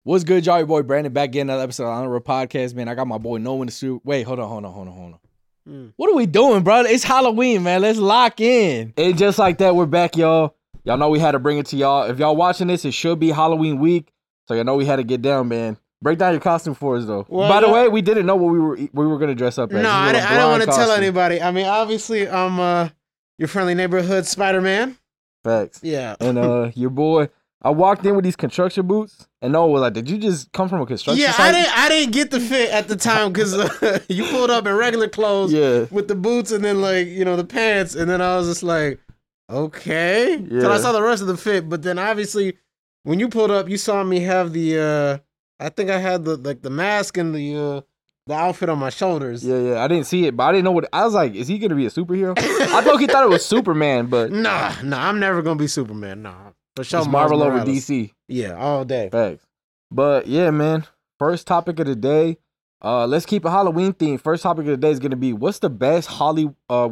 What's good, y'all? Your boy Brandon back getting another episode of Honorable Podcast, man. I got my boy Noah in the studio. Wait, hold on. What are we doing, brother? It's Halloween, man. Let's lock in. And just like that, we're back, y'all. Y'all know we had to bring it to y'all. If y'all watching this, it should be Halloween week. So y'all know we had to get down, man. Break down your costume for us, though. Well, by the way, we didn't know what we were gonna dress up as. No, I don't want to tell anybody. I mean, obviously, I'm your friendly neighborhood Spider-Man. Facts. Yeah. And your boy, I walked in with these construction boots, and Noah was like, "Did you just come from a construction site?" I didn't get the fit at the time because you pulled up in regular clothes, with the boots and then the pants, and then I was just like, okay. Yeah. So I saw the rest of the fit, but then obviously when you pulled up, you saw me have the I think I had the mask and the outfit on my shoulders. Yeah. I didn't see it, but I didn't know what. I was like, is he gonna be a superhero? I thought he thought it was Superman, but nah, I'm never gonna be Superman. Nah. It's Marvel over DC. Yeah, all day. Facts. But yeah, man. First topic of the day. Let's keep a Halloween theme. First topic of the day is gonna be what's the best Halloween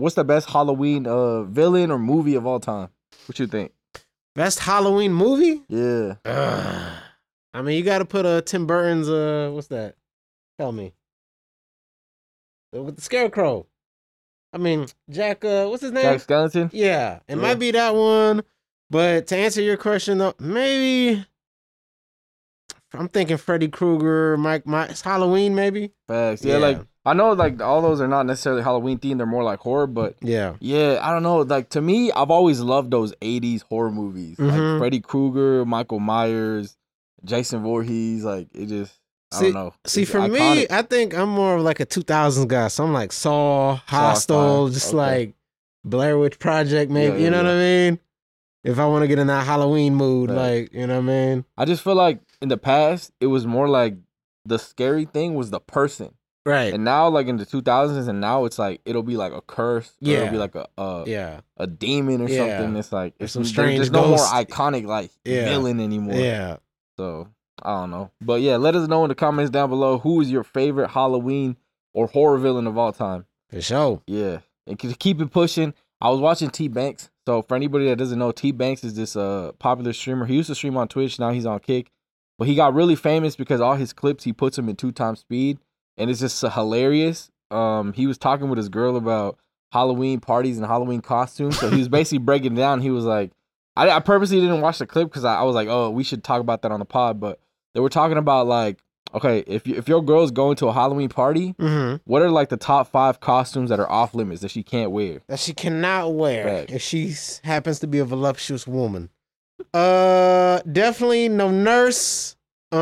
villain or movie of all time? What you think? Best Halloween movie? Yeah. I mean, you got to put Tim Burton's what's that? Tell me. With the Scarecrow. I mean, Jack. What's his name? Jack Skellington. Yeah, it might be that one. But to answer your question, though, maybe I'm thinking Freddy Krueger, It's Halloween, maybe. Facts. Yeah, like I know, like all those are not necessarily Halloween themed; they're more like horror. But yeah, I don't know. Like to me, I've always loved those '80s horror movies, like Freddy Krueger, Michael Myers, Jason Voorhees. Like it just, I don't know. See, for iconic. Me, I think I'm more of like a 2000s guy. So I'm like Saw, Hostel, just like Blair Witch Project, maybe. You know what I mean? If I want to get in that Halloween mood, like, you know what I mean? I just feel like in the past, it was more like the scary thing was the person. Right. And now, like in the 2000s, and now it's like, it'll be like a curse. Yeah. It'll be like a demon or something. It's like, it's some strange there's no more iconic, like, villain anymore. Yeah. So, I don't know. But yeah, let us know in the comments down below who is your favorite Halloween or horror villain of all time. For sure. Yeah. And keep it pushing. I was watching T Banks. So for anybody that doesn't know, T Banks is this popular streamer. He used to stream on Twitch. Now he's on Kick. But he got really famous because all his clips, he puts them in 2x speed. And it's just hilarious. He was talking with his girl about Halloween parties and Halloween costumes. So he was basically breaking it down. He was like, I purposely didn't watch the clip because I was like, oh, we should talk about that on the pod. But they were talking about like, okay, if your girl's going to a Halloween party, what are like the top 5 costumes that are off limits that she can't wear? That she cannot wear if she happens to be a voluptuous woman. Definitely no nurse.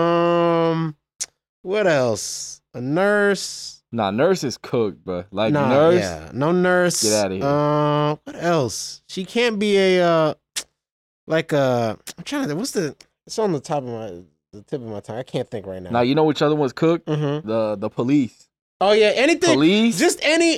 What else? A nurse. Nah, nurse is cooked, bro. Like nurse. Yeah, no nurse. Get out of here. What else? She can't be a I'm trying to think. It's on the tip of my tongue. I can't think right now. Now you know which other one's cooked? The police. Oh yeah, anything. Police. Just any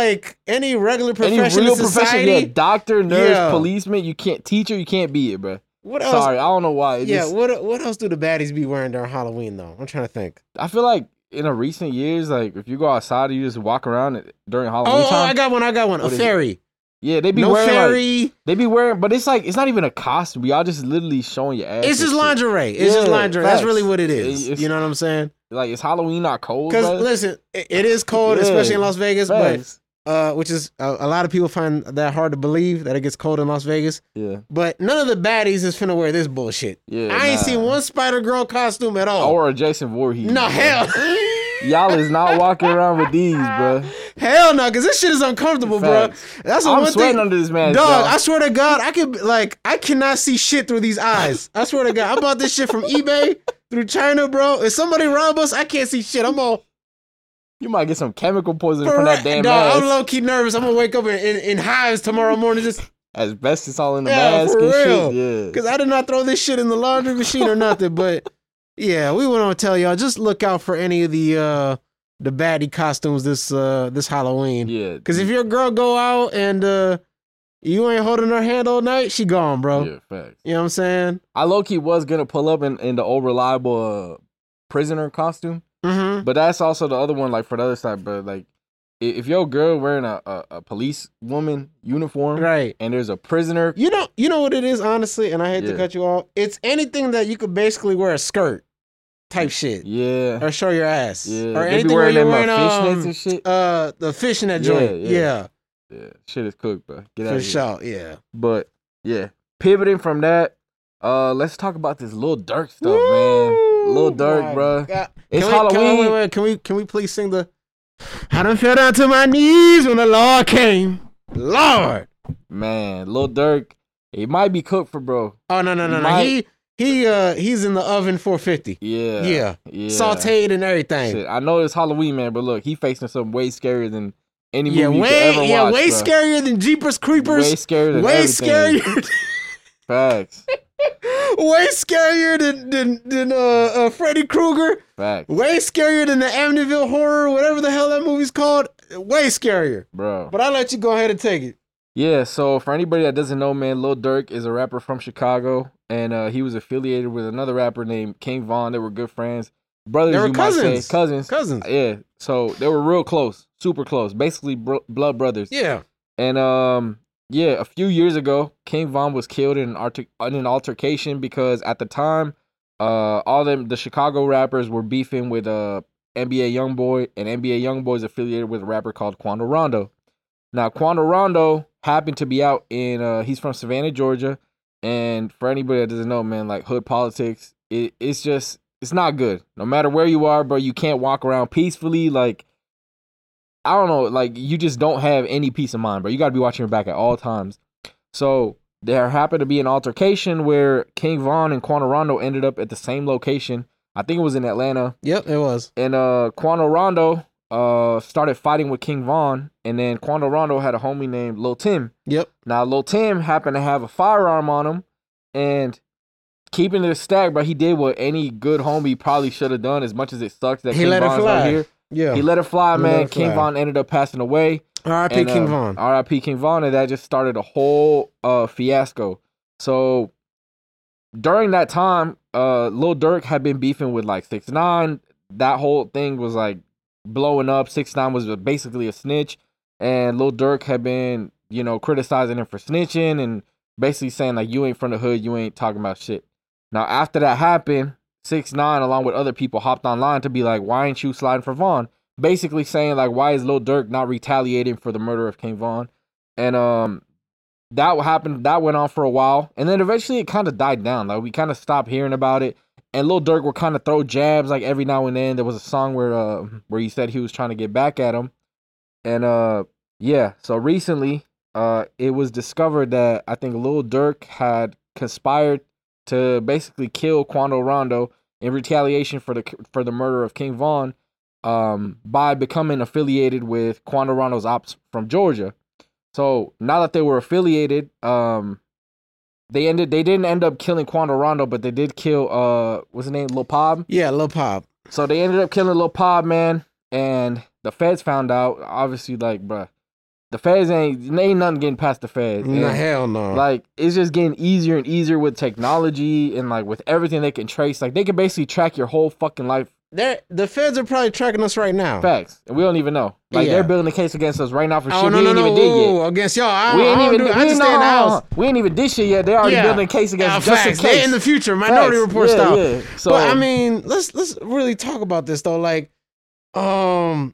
regular profession in society. Yeah, doctor, nurse, policeman. You can't teacher. You can't be it, bro. What else? Sorry, I don't know why. What else do the baddies be wearing during Halloween though? I'm trying to think. I feel like in a recent years, like if you go outside, you just walk around during Halloween time. Oh, I got one. A fairy. Yeah, they be wearing they be wearing, but it's like it's not even a costume. Y'all just literally showing your ass. It's just lingerie. It's just lingerie. Facts. That's really what it is. You know what I'm saying? Like, is Halloween not cold? Because listen, it is cold, especially in Las Vegas. Facts. But which is a lot of people find that hard to believe that it gets cold in Las Vegas. Yeah. But none of the baddies is finna wear this bullshit. Yeah. I ain't seen one Spider-Girl costume at all. Or a Jason Voorhees. No, hell. Y'all is not walking around with these, bro. Hell no, because this shit is uncomfortable, Facts. bro. That's I'm sweating under this mask, dog. I swear to God, I cannot see shit through these eyes. I swear to God, I bought this shit from eBay through China, bro. If somebody rob us, I can't see shit. I'm all. You might get some chemical poisoning from that damn dog, mask. I'm low key nervous. I'm gonna wake up in hives tomorrow morning. Just asbestos all in the mask for and real. shit. Yeah, because I did not throw this shit in the laundry machine or nothing. But yeah, we want to tell y'all just look out for any of the baddie costumes this Halloween. Yeah, because if your girl go out and you ain't holding her hand all night, she gone, bro. Yeah, facts. You know what I'm saying? I low key was gonna pull up in the old reliable prisoner costume. But that's also the other one, like for the other side. But like, if your girl wearing a police woman uniform, right, and there's a prisoner, you know what it is, honestly. And I hate to cut you off. It's anything that you could basically wear a skirt. type shit. Yeah. Or show your ass. Yeah. Or They anything be where wearing you're them wearing fishnets and shit. The fishnet joint. Yeah. Shit is cooked, bro. Get out For of here. sure. Yeah. But yeah, pivoting from that, let's talk about this Lil Durk stuff, Woo! man. Lil Durk, bro. It's Halloween. Can we please sing the I done fell down to my knees when the Lord came. Lord. Man, Lil Durk, he might be cooked for bro. Oh no. He's in the oven 450. Yeah. Sauteed and everything. Shit, I know it's Halloween, man, but look, he facing something way scarier than any movie you could ever watch. Way scarier than Jeepers Creepers. Way scarier than everything. Facts. Way scarier than Freddy Krueger. Facts. Way scarier than the Amityville Horror, whatever the hell that movie's called. Way scarier. Bro. But I'll let you go ahead and take it. Yeah, so for anybody that doesn't know, man, Lil Durk is a rapper from Chicago, and he was affiliated with another rapper named King Von. They were good friends. Brothers, they were cousins. Cousins. Yeah, so they were real close, super close, basically blood brothers. Yeah. And a few years ago, King Von was killed in an altercation because at the time, the Chicago rappers were beefing with NBA YoungBoy, and NBA YoungBoy is affiliated with a rapper called Quando Rondo. Now, Quando Rondo happened to be out in, he's from Savannah, Georgia, and for anybody that doesn't know, man, like hood politics, it's not good. No matter where you are, bro, you can't walk around peacefully, like, I don't know, like, you just don't have any peace of mind, bro. You got to be watching your back at all times. So, there happened to be an altercation where King Von and Quando Rondo ended up at the same location. I think it was in Atlanta. Yep, it was. And Quando Rondo started fighting with King Von, and then Quando Rondo had a homie named Lil Tim. Yep. Now, Lil Tim happened to have a firearm on him, and keeping it a stack, but he did what any good homie probably should have done, as much as it sucks that King Von's out here. Yeah. He let it fly, man. King Von ended up passing away. R.I.P. King Von. R.I.P. King Von, and that just started a whole fiasco. So, during that time, Lil Durk had been beefing with like 6ix9ine. That whole thing was like blowing up. 6ix9ine was basically a snitch, and Lil Durk had been, criticizing him for snitching and basically saying like, you ain't from the hood, you ain't talking about shit. Now, after that happened, 6ix9ine, along with other people, hopped online to be like, why ain't you sliding for Von? Basically saying like, why is Lil Durk not retaliating for the murder of King Von? And that happened. That went on for a while, and then eventually it kind of died down. Like, we kind of stopped hearing about it. And Lil Durk would kind of throw jabs like every now and then. There was a song where he said he was trying to get back at him. And so recently it was discovered that I think Lil Durk had conspired to basically kill Quando Rondo in retaliation for the murder of King Von by becoming affiliated with Quando Rondo's ops from Georgia. So now that they were affiliated, they didn't end up killing Quando Rondo, but they did kill what's his name, Lil Pab? Yeah, Lil Pab. So they ended up killing Lil Pab, man, and the feds found out. Obviously, like, bruh, the feds ain't nothing getting past the feds. No, hell no. Like, it's just getting easier and easier with technology and like with everything they can trace. Like, they can basically track your whole fucking life. The feds are probably tracking us right now. Facts. And we don't even know. Like, they're building a case against us right now for shit we ain't even did yet. Against y'all. I just stay in the house. We ain't even did shit yet. They're already building a case against us just in case. They in the future. Minority Report style. Yeah. So, but I mean, let's really talk about this though. Like, I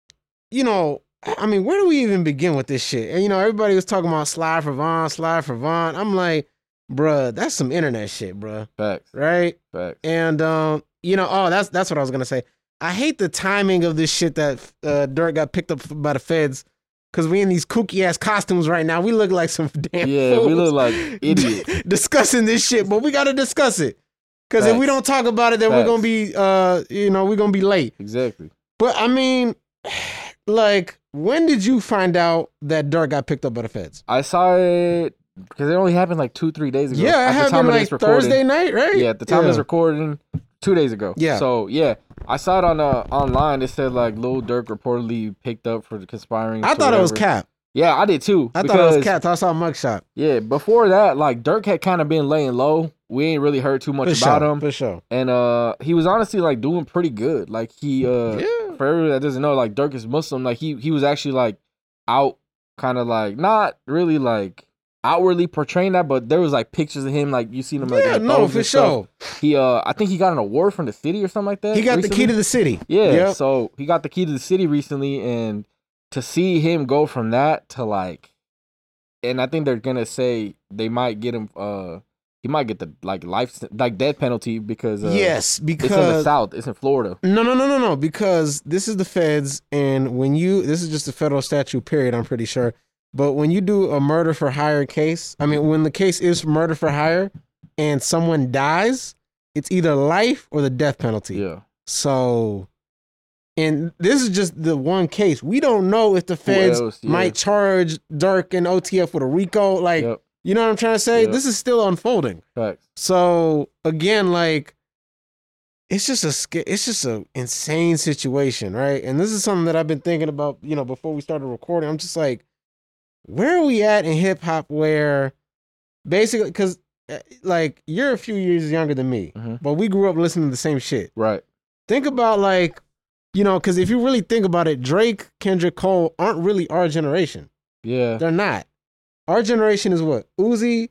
mean, where do we even begin with this shit? And everybody was talking about slide for Von. I'm like, bruh, that's some internet shit, bruh. Facts. Right? Facts. And that's what I was gonna say. I hate the timing of this shit that Durk got picked up by the feds, because we in these kooky ass costumes right now. We look like some damn fools. We look like idiots discussing this shit, but we gotta discuss it, because if we don't talk about it, then we're gonna be we're gonna be late. Exactly. But I mean, like, when did you find out that Durk got picked up by the feds? I saw it because it only happened like 2-3 days ago. Yeah, it happened like Thursday night, right? Yeah, at the time of this recording, 2 days ago. Yeah. So yeah, I saw it on online. It said like Lil Durk reportedly picked up for conspiring. I thought it was cap. Yeah, I did too. I thought it was cap. I saw a mugshot. Yeah, before that, like, Durk had kind of been laying low. We ain't really heard too much about him. For sure. And he was honestly like doing pretty good. Like, he for everyone that doesn't know, like, Durk is Muslim. Like, he was actually like out, kind of like not really like outwardly portraying that, but there was like pictures of him, like you seen him like for sure. He I think he got an award from the city or something like that. He got recently. The key to the city. Yeah, so he got the key to the city recently, and to see him go from that to like, and I think they're gonna say they might get him. He might get the like death penalty because yes, because it's in the South, it's in Florida. No, because this is the feds, and this is just a federal statute. Period. I'm pretty sure. But when you do a murder for hire case, I mean, when the case is murder for hire and someone dies, it's either life or the death penalty. Yeah. So, and this is just the one case. We don't know if the feds might charge Durk and OTF with a RICO. Like, you know what I'm trying to say? Yep. This is still unfolding. Facts. So, again, like, it's just a insane situation, right? And this is something that I've been thinking about, before we started recording. I'm just like, where are we at in hip hop where basically, because like you're a few years younger than me, but we grew up listening to the same shit. Right. Think about like, because if you really think about it, Drake, Kendrick, Cole aren't really our generation. Yeah. They're not. Our generation is what? Uzi,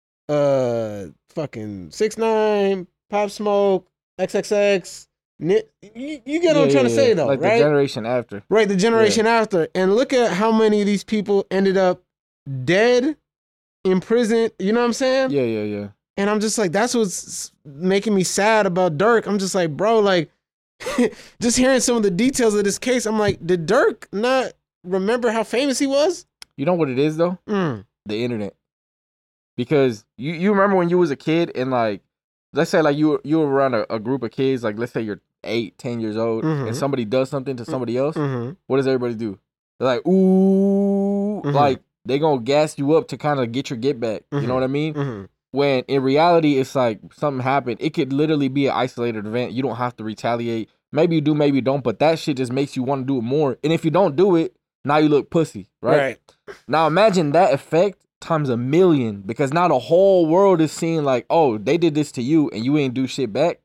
fucking 6ix9ine, Pop Smoke, XXX. You get what I'm trying to say, though, like right? The generation after. Right, the generation after. And look at how many of these people ended up dead, in prison. You know what I'm saying? Yeah. And I'm just like, that's what's making me sad about Durk. I'm just like, bro, like, just hearing some of the details of this case, I'm like, did Durk not remember how famous he was? You know what it is, though? The internet. Because you remember when you was a kid and, like, let's say, like, you were around a group of kids, like, let's say you're 8, 10 years old, and somebody does something to somebody else, what does everybody do? They're like, ooh, like, they gonna gas you up to kind of get your get back. You know what I mean? When in reality, it's like something happened. It could literally be an isolated event. You don't have to retaliate. Maybe you do, maybe you don't, but that shit just makes you want to do it more. And if you don't do it, now you look pussy, right? Now imagine that effect times 1,000,000, because now the whole world is seeing like, oh, they did this to you and you ain't do shit back.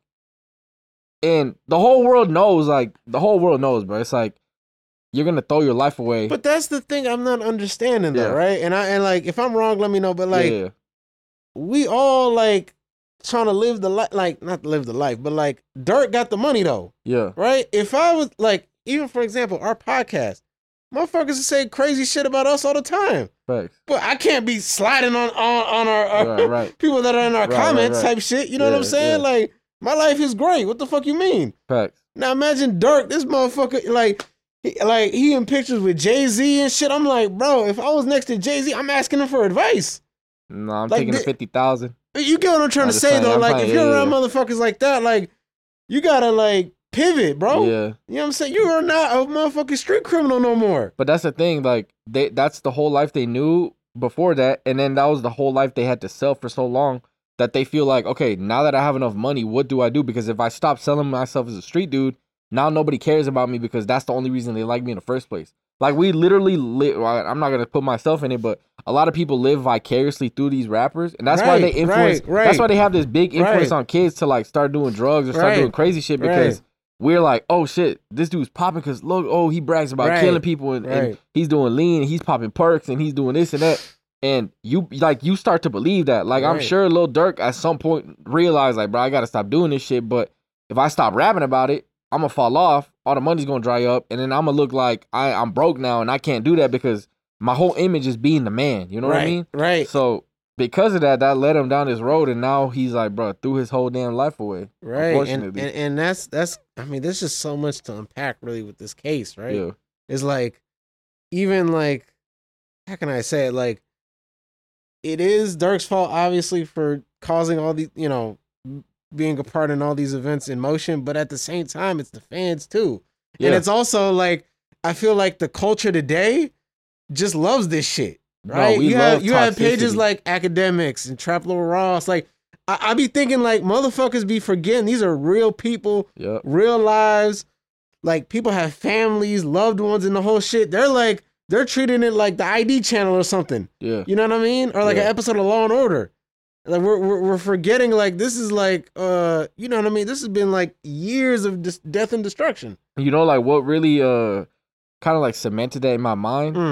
And the whole world knows, bro. It's like, you're going to throw your life away. But that's the thing I'm not understanding, though, right? And like, if I'm wrong, let me know. But like, we all like trying to live the life, like not live the life, but like Durk got the money though. Yeah. Right? If I was like, even for example, our podcast, motherfuckers say crazy shit about us all the time. Facts. But I can't be sliding on our people that are in our comments type shit. You know what I'm saying? Yeah. Like, my life is great. What the fuck you mean? Facts. Now imagine Durk, this motherfucker, like he in pictures with Jay-Z and shit. I'm like, bro, if I was next to Jay-Z, I'm asking him for advice. No, I'm taking the 50,000. You get what I'm trying to say, though? Like, if you're around motherfuckers like that, like, you gotta, like, pivot, bro. Yeah. You know what I'm saying? You are not a motherfucking street criminal no more. But that's the thing, like, that's the whole life they knew before that, and then that was the whole life they had to sell for so long that they feel like, okay, now that I have enough money, what do I do? Because if I stop selling myself as a street dude, now nobody cares about me because that's the only reason they like me in the first place. Like, we literally live, I'm not going to put myself in it, but a lot of people live vicariously through these rappers, and that's why they influence, that's why they have this big influence on kids to, like, start doing drugs or start doing crazy shit, because we're like, oh, shit, this dude's popping because, look, oh, he brags about killing people, and he's doing lean, and he's popping perks, and he's doing this and that, and you start to believe that. Like, I'm sure Lil Durk at some point realized, like, bro, I got to stop doing this shit, but if I stop rapping about it, I'm going to fall off, all the money's going to dry up, and then I'm going to look like I'm broke now, and I can't do that because my whole image is being the man. You know what I mean? Right. So because of that led him down this road, and now he's like, bro, threw his whole damn life away. Right. Unfortunately. And that's, I mean, there's just so much to unpack really with this case, right? Yeah. It's like, even like, how can I say it? Like, it is Durk's fault, obviously, for causing all these, you know, being a part in all these events in motion, but at the same time, it's the fans too. Yeah. And it's also like, I feel like the culture today just loves this shit, right? No, you have pages like Academics and Trap Lil Ross. Like, I be thinking like, motherfuckers be forgetting these are real people, real lives. Like, people have families, loved ones, and the whole shit. They're treating it like the ID channel or something. Yeah. You know what I mean? Or like an episode of Law and Order. Like, we're forgetting, like, this is like, you know what I mean? This has been like years of death and destruction. You know, like, what really kind of like cemented that in my mind?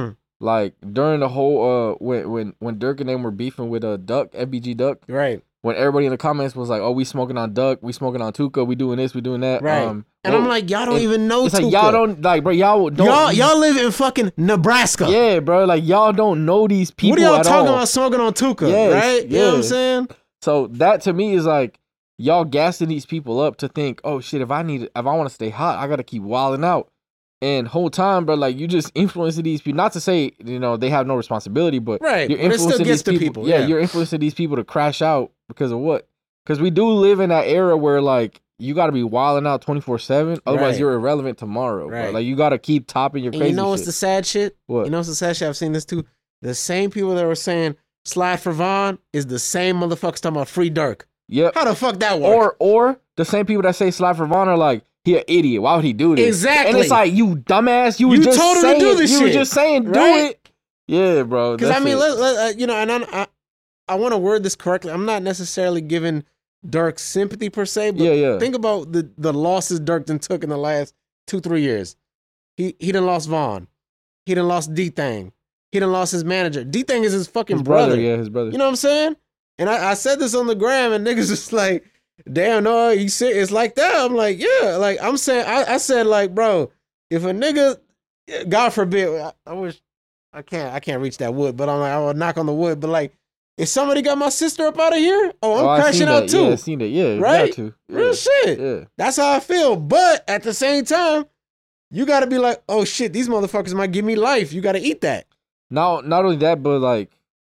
like during the whole when Dirk and them were beefing with Duck, FBG Duck. Right. When everybody in the comments was like, "Oh, we smoking on Duck, we smoking on Tuka, we doing this, we doing that." Right. And I'm like, y'all don't even know it's Tuka. Like y'all don't like, bro. Y'all live in fucking Nebraska. Yeah, bro. Like y'all don't know these people. What are y'all at talking all. about smoking on Tuka? Right? You know what I'm saying? So that to me is like y'all gassing these people up to think, oh shit, if I want to stay hot, I gotta keep wilding out. And whole time, bro, like you just influencing these people. Not to say, they have no responsibility, but you're influencing these people. Yeah, you're influencing these people to crash out because of what? Because we do live in that era where like you got to be wilding out 24/7, otherwise you're irrelevant tomorrow. Right. Bro. Like you got to keep topping your crazy. You know what's the sad shit? What? You know what's the sad shit? I've seen this too. The same people that were saying slide for Vaughn is the same motherfuckers talking about free Dirk. Yep. How the fuck that work? Or the same people that say slide for Vaughn are like, he an idiot. Why would he do this? Exactly. And it's like, you dumbass. You just told him to do this shit. You were just saying, do it. Yeah, bro. Because I mean, and I want to word this correctly. I'm not necessarily giving Dirk sympathy per se, but think about the losses Dirk done took in the last 2-3 years. He done lost Vaughn. He done lost D-Thang. He done lost his manager. D-Thang is his fucking brother. Yeah, his brother. You know what I'm saying? And I said this on the gram, and niggas just like, damn, no, he said it's like that. I'm like, yeah, like I'm saying, I said like, bro, if a nigga, God forbid, I wish I can't reach that wood, but I'm like, I will knock on the wood. But like, if somebody got my sister up out of here, I'm crashing out too. Yeah, I seen that. Yeah, right. Got to. Yeah. Real shit. Yeah, that's how I feel. But at the same time, you got to be like, oh shit, these motherfuckers might give me life. You got to eat that. Not only that, but like,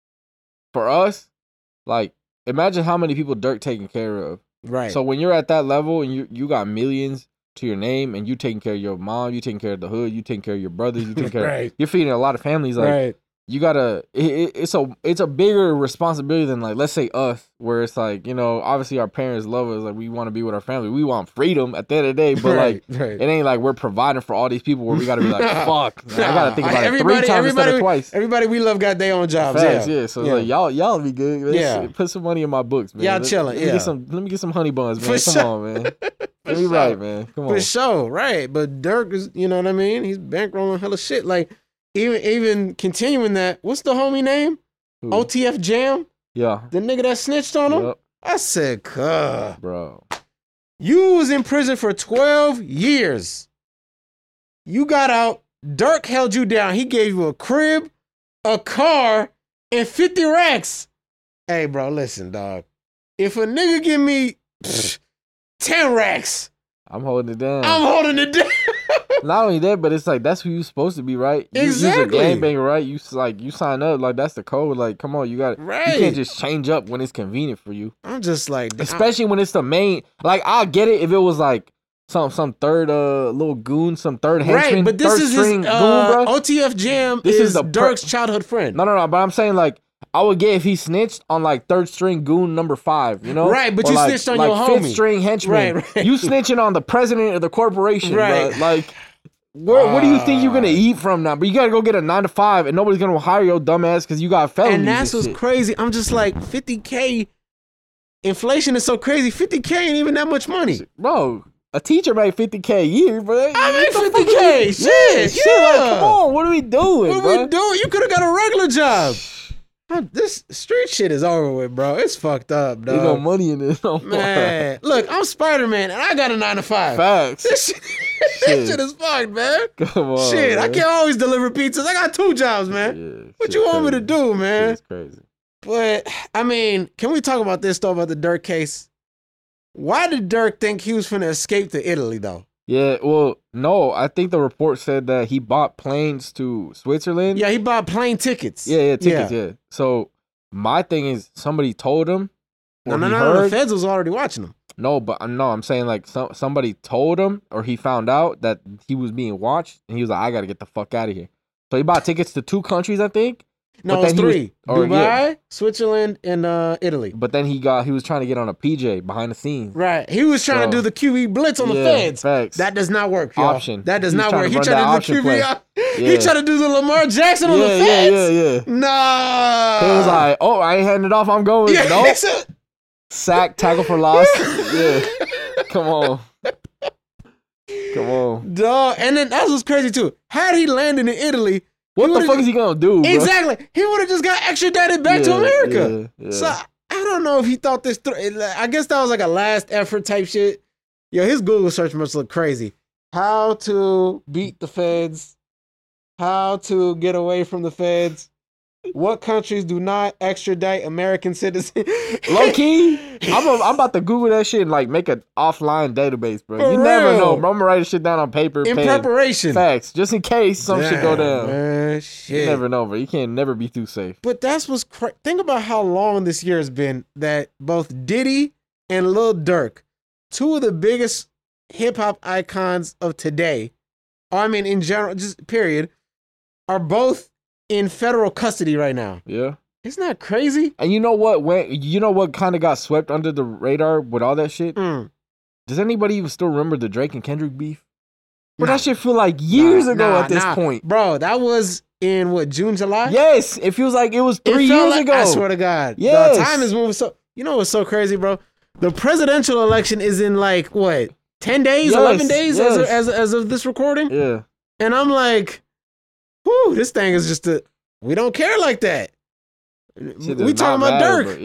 for us, like, imagine how many people Dirk taking care of. Right. So when you're at that level and you got millions to your name and you taking care of your mom, you taking care of the hood, you taking care of your brothers, you taking care of, you're feeding a lot of families. Like, you gotta, it's a bigger responsibility than like, let's say us, where it's like, obviously our parents love us, like we want to be with our family, we want freedom at the end of the day, but it ain't like we're providing for all these people where we gotta be like, fuck, I gotta think about it 3 times instead of twice. Everybody we love got their own jobs. Facts, yeah. So like y'all be good. Man. Yeah. Put some money in my books, man. Y'all chilling. Let me get some honey buns, man. Come on, man. Let me right, man. Come on. For sure, right. But Dirk is, you know what I mean? He's bankrolling hella shit. Like, even continuing that, what's the homie name? Who? OTF Jam? Yeah. The nigga that snitched on him? Yep. I said, bro. You was in prison for 12 years. You got out. Dirk held you down. He gave you a crib, a car, and 50 racks. Hey, bro, listen, dog. If a nigga give me 10 racks, I'm holding it down. I'm holding it down. Not only that, but it's like that's who you supposed to be, right? Exactly. You're a gangbanger, right? You sign up, like that's the code. Like, come on, you got right. You can't just change up when it's convenient for you. I'm just like, especially when it's the main. Like, I'll get it if it was like some third little goon, some third henchman, right? But this is his goon, bro. OTF Jam is Dirk's childhood friend. No. But I'm saying like, I would get if he snitched on like third string goon number 5, Right, but or you like, snitched on your homie. 5th string henchman. Right. You snitching on the president of the corporation, right? Bro. Like, what do you think you're gonna eat from now? But you gotta go get a 9 to 5, and nobody's gonna hire your dumb ass because you got felonies. And that's what's crazy. I'm just like, $50K. Inflation is so crazy. $50K ain't even that much money, bro. A teacher made $50K a year, bro. I made $50K. Shit, like, come on, what are we doing? You could have got a regular job. This street shit is over with, bro. It's fucked up, dog. There's no money in this. No man, look, I'm Spider-Man, and I got a 9 to 5. Facts. This shit is fucked, man. Come on, shit, man. I can't always deliver pizzas. I got 2 jobs, man. Yeah, what you want me to do, man? It's crazy. But, I mean, can we talk about this, though, about the Dirk case? Why did Dirk think he was finna escape to Italy, though? Yeah, well, no, I think the report said that he bought planes to Switzerland. Yeah, he bought plane tickets. Yeah, tickets, yeah. So, my thing is, somebody told him. No, the feds was already watching him. No, but I'm saying like somebody told him or he found out that he was being watched and he was like, I got to get the fuck out of here. So he bought tickets to 2 countries, I think. No, it's 3. Dubai, Switzerland, and Italy. But then he was trying to get on a PJ behind the scenes. Right. He was trying to do the QE blitz on the feds. Facts. That does not work, y'all. Option. That does not work. He tried to do the QE. He tried to do the Lamar Jackson on the feds. Yeah. Nah. He was like, oh, I ain't handing it off. I'm going. Yeah, nope. Sack, tackle for loss. Yeah. Come on. Dog. And then that was crazy, too. Had he landed in Italy, What the fuck is he gonna do, bro? Exactly. He would have just got extradited back to America. So I don't know if he thought this through. I guess that was like a last effort type shit. Yo, his Google search must look crazy. How to beat the feds. How to get away from the feds. What countries do not extradite American citizens? Low key, I'm about to Google that shit and like make an offline database, bro. You never know, bro. I'm gonna write shit down on paper. In preparation. Facts. Just in case some shit go down. Man, shit. You never know, bro. You can't never be too safe. But that's what's crazy. Think about how long this year has been that both Diddy and Lil Durk, two of the biggest hip-hop icons of today, or I mean in general, just period, are both in federal custody right now. Yeah. Isn't that crazy? And you know what kind of got swept under the radar with all that shit? Does anybody even still remember the Drake and Kendrick beef? Bro, that shit feel like years ago at this point. Bro, that was in what, June, July? Yes. It feels like it was 3 years ago. I swear to God. Yes. The time is moving so. You know what's so crazy, bro? The presidential election is in like what, 10 days, 11 days as of this recording? Yeah. And I'm like, whew, this thing is just we don't care like that. We talking about Dirk.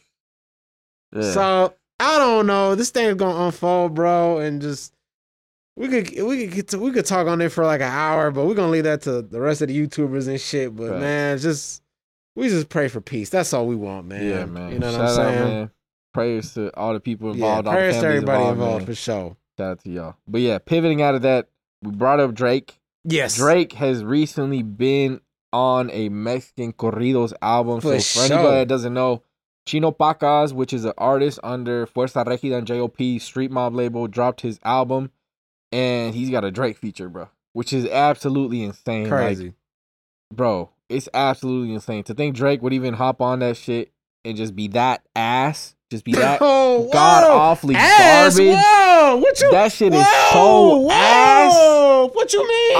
Yeah. So I don't know. This thing's gonna unfold, bro, and just we could talk on it for like an hour, but we're gonna leave that to the rest of the YouTubers and shit. But man, we just pray for peace. That's all we want, man. Yeah, man. You know what I'm saying? Out, man. Prayers to all the people involved. Prayers all the to everybody involved, man. for sure. Shout out to y'all. But yeah, pivoting out of that, we brought up Drake. Yes. Drake has recently been on a Mexican corridos album. For anybody that doesn't know, Chino Pacas, which is an artist under Fuerza Regida and J.O.P. Street Mob label, dropped his album, and he's got a Drake feature, bro, which is absolutely insane. Crazy. Like, bro, it's absolutely insane. To think Drake would even hop on that shit and just be that ass. Just be that god-awfully garbage. Whoa, what you? That shit is so ass. What you mean?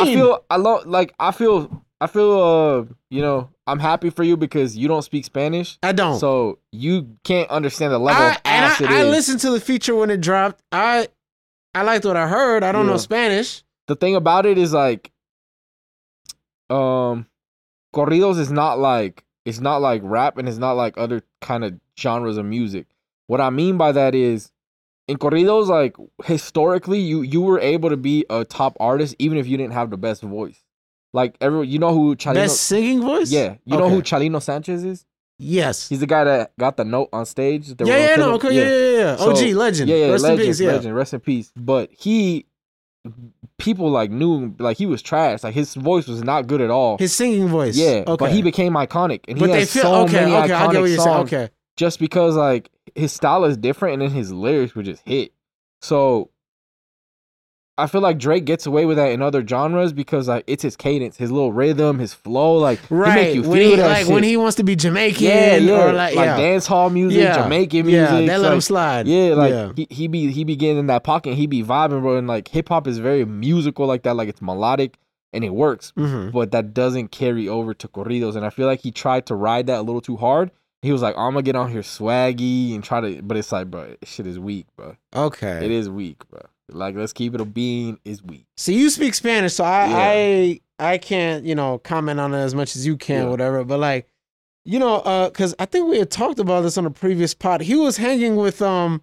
I feel, you know, I'm happy for you because you don't speak Spanish. I don't. So you can't understand the level of ass it is. I listened to the feature when it dropped. I liked what I heard. I don't know Spanish. The thing about it is like, corridos is not like, it's not like rap and it's not like other kind of genres of music. What I mean by that is, in corridos, like historically, you were able to be a top artist even if you didn't have the best voice. Like you know who Chalino, best singing voice? Yeah, you know who Chalino Sanchez is? Yes, he's the guy that got the note on stage. Yeah. So, OG legend. Yeah, rest legend, in peace. Legend, rest in peace. But people like knew like he was trash. Like his voice was not good at all. His singing voice. Yeah, but he became iconic, and he has so many iconic songs. Just because like his style is different, and then his lyrics would just hit. So I feel like Drake gets away with that in other genres because like it's his cadence, his little rhythm, his flow. Like he make you feel that shit. When he wants to be Jamaican, or like dance hall music, Jamaican music. Yeah, they let him slide. Yeah, like he be getting in that pocket, and he be vibing, bro. And like hip hop is very musical like that, like it's melodic and it works, but that doesn't carry over to corridos. And I feel like he tried to ride that a little too hard. He was like, I'm gonna get on here swaggy and try to, but it's like, bro, shit is weak, bro. Okay, it is weak, bro. Like, let's keep it a bean is weak. So you speak Spanish, so I can't, you know, comment on it as much as you can, whatever. But like, you know, because I think we had talked about this on a previous pod. He was hanging with the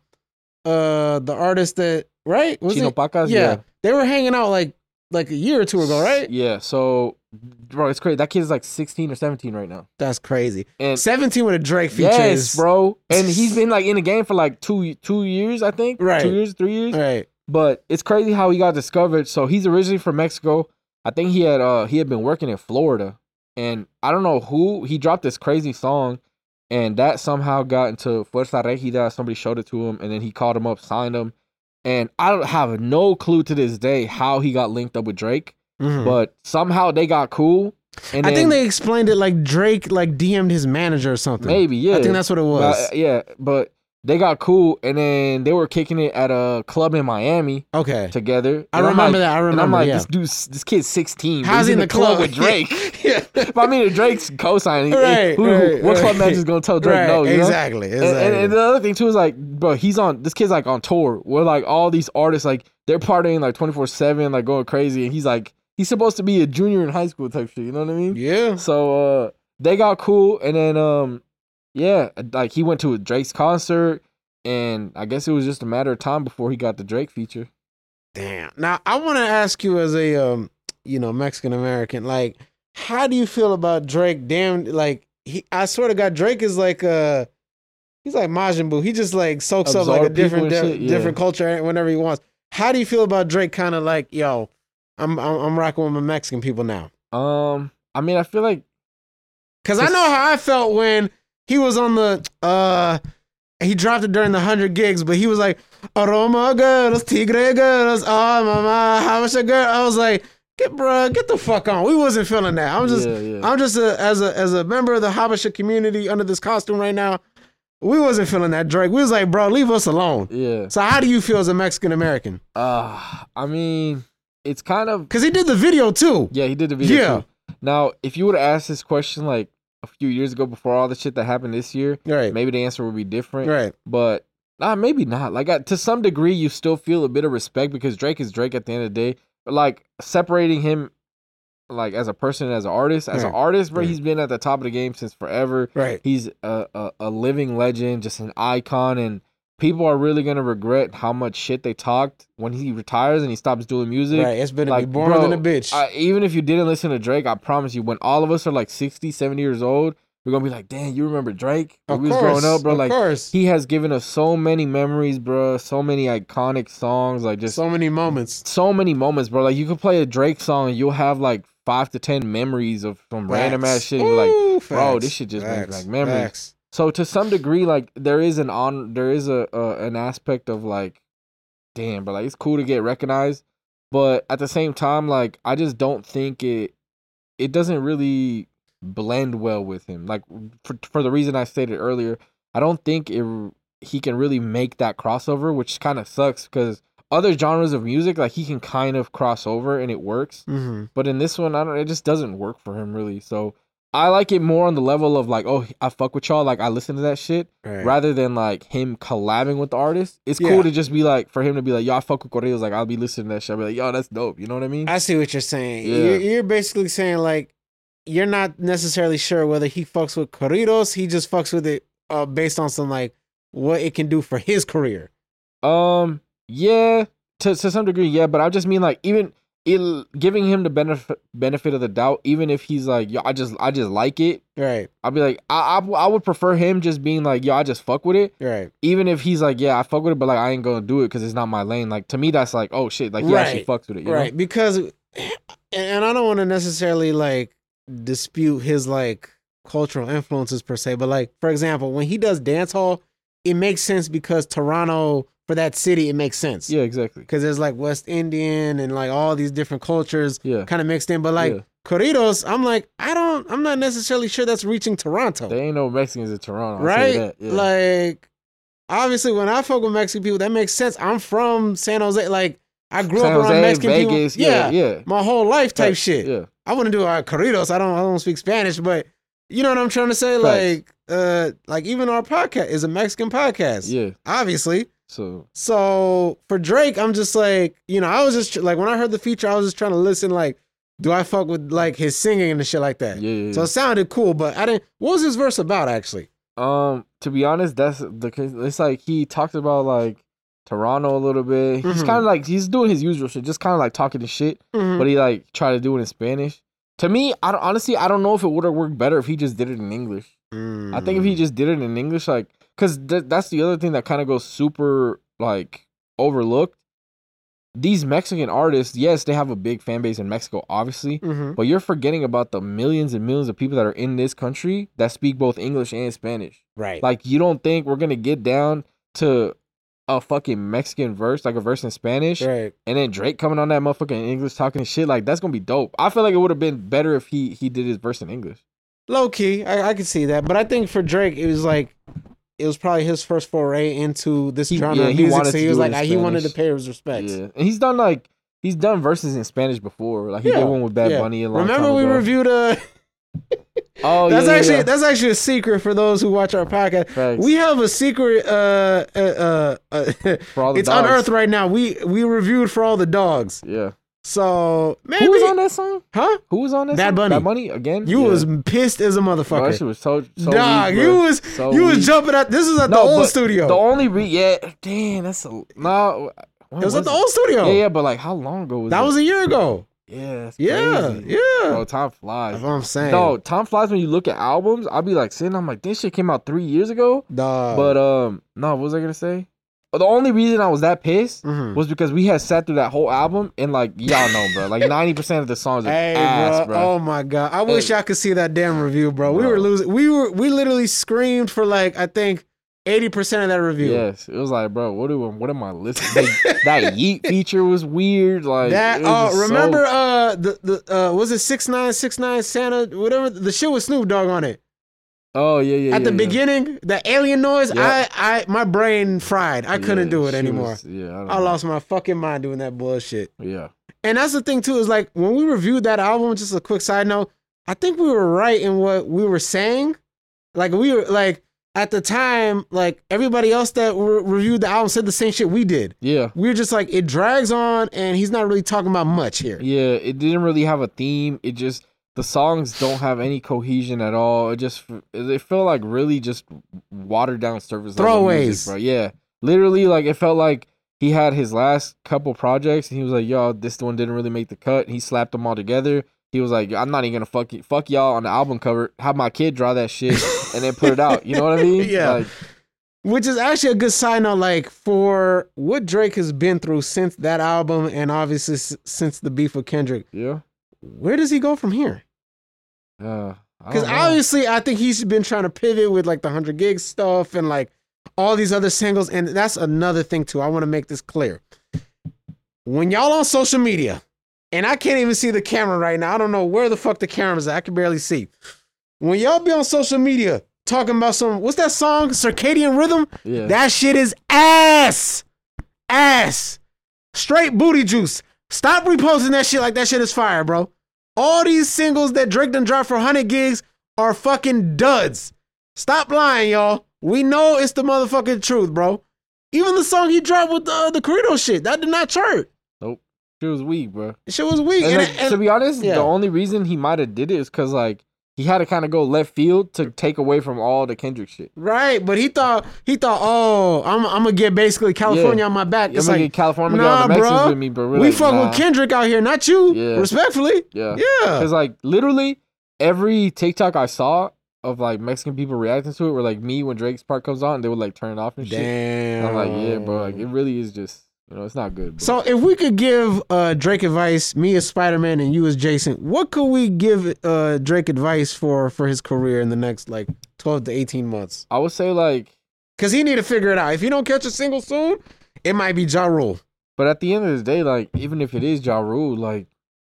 artist that Chino Pacas. Yeah, they were hanging out like a year or two ago, right? Yeah. So, bro, it's crazy. That kid is like 16 or 17 right now. That's crazy. And 17 with a Drake feature. Yes, bro. And he's been like in the game for like two years, I think. Right. 2 years, 3 years. Right. But it's crazy how he got discovered. So he's originally from Mexico. I think he had been working in Florida, and I don't know who he dropped this crazy song, and that somehow got into Fuerza Regida. Somebody showed it to him, and then he called him up, signed him. And I don't have no clue to this day how he got linked up with Drake, but somehow they got cool. And I think they explained it like Drake like DM'd his manager or something. Maybe, yeah. I think that's what it was. But they got cool, and then they were kicking it at a club in Miami. Okay, together. I remember that. And I'm like, this kid's 16. How's he in the club with Drake? But I mean, if Drake's co-signing, what club manager's gonna tell Drake no? You know? Exactly. And the other thing too is like, bro, this kid's like on tour where like all these artists like they're partying like 24/7, like going crazy, and he's like he's supposed to be a junior in high school type shit. You know what I mean? Yeah. So they got cool, and then like he went to a Drake's concert, and I guess it was just a matter of time before he got the Drake feature. Damn. Now I want to ask you as a Mexican American, like, how do you feel about Drake? Damn, like I swear to God, Drake is like he's like Majin Buu. He just like soaks up like a different culture whenever he wants. How do you feel about Drake? Kind of like, yo, I'm rocking with my Mexican people now. I mean, I feel like because I know how I felt when he was on the he dropped it during the 100 gigs, but he was like, Aroma girls, Tigre girls, oh mama, how much a girl? I was like, get the fuck on. We wasn't feeling that. I'm just as a member of the Habesha community under this costume right now. We wasn't feeling that Drake. We was like, bro, leave us alone. Yeah. So how do you feel as a Mexican American? I mean, it's kind of because he did the video too. Yeah, he did the video too. Now, if you would have asked this question like a few years ago before all the shit that happened this year, right, maybe the answer would be different. Right. But maybe not. Like to some degree, you still feel a bit of respect because Drake is Drake at the end of the day. But like separating him, like as a person, and as an artist, bro, he's been at the top of the game since forever. Right. He's a living legend, just an icon, and people are really gonna regret how much shit they talked when he retires and he stops doing music. Right. It's been like boring than a bitch. Even if you didn't listen to Drake, I promise you, when all of us are like 60, 70 years old, we're gonna be like, damn, you remember Drake? When we was growing up, bro. Like, he has given us so many memories, bro. So many iconic songs, like just so many moments, bro. Like, you could play a Drake song and you'll have like 5 to 10 memories of some random ass shit. You're like, bro, this shit just brings like memories. Facts. So to some degree, like there is an aspect of like, damn, but like it's cool to get recognized, but at the same time, like I just don't think it doesn't really blend well with him. Like for the reason I stated earlier, I don't think he can really make that crossover, which kind of sucks because other genres of music, like he can kind of cross over and it works, but in this one, it just doesn't work for him really. So I like it more on the level of like, oh, I fuck with y'all, like I listen to that shit, rather than like him collabing with the artist. It's cool to just be like, for him to be like, yo, I fuck with Corridos, like I'll be listening to that shit. I'll be like, yo, that's dope. You know what I mean? I see what you're saying. Yeah. You're basically saying like, you're not necessarily sure whether he fucks with Corridos. He just fucks with it based on some like what it can do for his career. Yeah, to some degree, yeah. But I just mean like even giving him the benefit of the doubt, even if he's like, yo, I just like it. Right. I'll be like, I would prefer him just being like, yo, I just fuck with it. Right. Even if he's like, yeah, I fuck with it, but like I ain't gonna do it because it's not my lane. Like to me, that's like, oh shit, like he actually fucks with it. You know? Because, and I don't want to necessarily like dispute his like cultural influences per se, but like for example, when he does dance hall, it makes sense because Toronto, for that city, it makes sense. Yeah, exactly. Because there's like West Indian and like all these different cultures kind of mixed in. But like Corridos, I'm like, I'm not necessarily sure that's reaching Toronto. There ain't no Mexicans in Toronto. Right? Yeah. Like, obviously when I fuck with Mexican people, that makes sense. I'm from San Jose. Like, I grew up around Mexican Vegas, people. Yeah. My whole life type shit. Yeah. I wouldn't do Corridos. I don't speak Spanish, but you know what I'm trying to say? Like even our podcast is a Mexican podcast. Yeah. Obviously. So for Drake, I'm just like, I was just like, when I heard the feature, I was just trying to listen, like, do I fuck with like his singing and shit like that? Yeah. So it sounded cool, but I didn't. What was his verse about actually? To be honest, that's the case. It's like he talked about like Toronto a little bit. He's kind of like, he's doing his usual shit, just kind of like talking to shit, but he like tried to do it in Spanish. To me, I don't know if it would have worked better if he just did it in English. I think if he just did it in English, like, because that's the other thing that kind of goes super, like, overlooked. These Mexican artists, yes, they have a big fan base in Mexico, obviously, but you're forgetting about the millions and millions of people that are in this country that speak both English and Spanish. Right. Like, you don't think we're going to get down to a fucking Mexican verse, like a verse in Spanish, right, and then Drake coming on that motherfucking English talking shit? Like, that's going to be dope. I feel like it would have been better if he did his verse in English. Low key, I could see that, but I think for Drake, it was probably his first foray into this genre of music. So he was like, he wanted to pay his respects. Yeah, and he's done verses in Spanish before. Like he did one with Bad Bunny. Remember we reviewed that's actually a secret for those who watch our podcast. Thanks. We have a secret. For all the it's dogs. unearthed right now. We reviewed For All the Dogs. Yeah. So maybe who was on that song? Huh? Who was on that Bad song? Bunny. Bad Bunny again? You was pissed as a motherfucker. Bro, that shit was so dog. weak, you was jumping at. This was at the old studio. The only damn, that's it was at the old studio. Yeah, but like how long ago was that? Was a year ago. Yeah, that's crazy. Yeah. Bro, time flies. That's what I'm saying. No, time flies when you look at albums. I'll be like sitting, I'm like, this shit came out 3 years ago. Dog. But no, what was I gonna say? The only reason I was that pissed was because we had sat through that whole album and like y'all know, bro. Like 90% of the songs are ass, bro. Oh my god. I wish y'all could see that damn review, bro. We were losing. We literally screamed for like I think 80% of that review. Yes, it was like, bro, what am I listening? That Yeet feature was weird. Like that. Remember the was it 6ix9ine Santa whatever the shit with Snoop Dogg on it. Oh yeah. At the beginning, the alien noise, I my brain fried. I couldn't do it anymore. I lost my fucking mind doing that bullshit. Yeah. And that's the thing too, is like when we reviewed that album, just a quick side note, I think we were right in what we were saying. Like we were like at the time, like everybody else that reviewed the album said the same shit we did. Yeah. We were just like, it drags on and he's not really talking about much here. Yeah, it didn't really have a theme. It just the songs don't have any cohesion at all. It felt like really just watered down surface level music, bro. Yeah, literally, like it felt like he had his last couple projects and he was like, "Yo, this one didn't really make the cut." He slapped them all together. He was like, "I'm not even gonna fuck y'all on the album cover. Have my kid draw that shit and then put it out." You know what I mean? Yeah. Like, which is actually a good sign note, like for what Drake has been through since that album and obviously since the beef with Kendrick. Yeah. Where does he go from here? Because obviously, I think he's been trying to pivot with like the 100 gig stuff and like all these other singles. And that's another thing too. I want to make this clear. When y'all on social media, and I can't even see the camera right now. I don't know where the fuck the camera's at. I can barely see. When y'all be on social media talking about what's that song? Circadian Rhythm? Yeah. That shit is ass. Ass. Straight booty juice. Stop reposting that shit like that shit is fire, bro. All these singles that Drake done dropped for 100 gigs are fucking duds. Stop lying, y'all. We know it's the motherfucking truth, bro. Even the song he dropped with the Corrido shit, that did not chart. Nope. Shit was weak, bro. Shit was weak. And to be honest, the only reason he might have did it is because like he had to kind of go left field to take away from all the Kendrick shit. Right, but he thought, oh, I'm gonna get basically California on my back. It's I'm like get California, nah, the Mexicans with me, but we like, fuck with Kendrick out here, not you. Yeah. Respectfully. Yeah. Because like literally every TikTok I saw of like Mexican people reacting to it were like me when Drake's part comes on, they would like turn it off and shit. Damn. And I'm like, yeah, bro, like it really is just. You know, it's not good. Bro. So if we could give Drake advice, me as Spider-Man and you as Jason, what could we give Drake advice for his career in the next like 12 to 18 months? I would say like... Because he need to figure it out. If he don't catch a single soon, it might be Ja Rule. But at the end of the day, like, even if it is Ja Rule, like...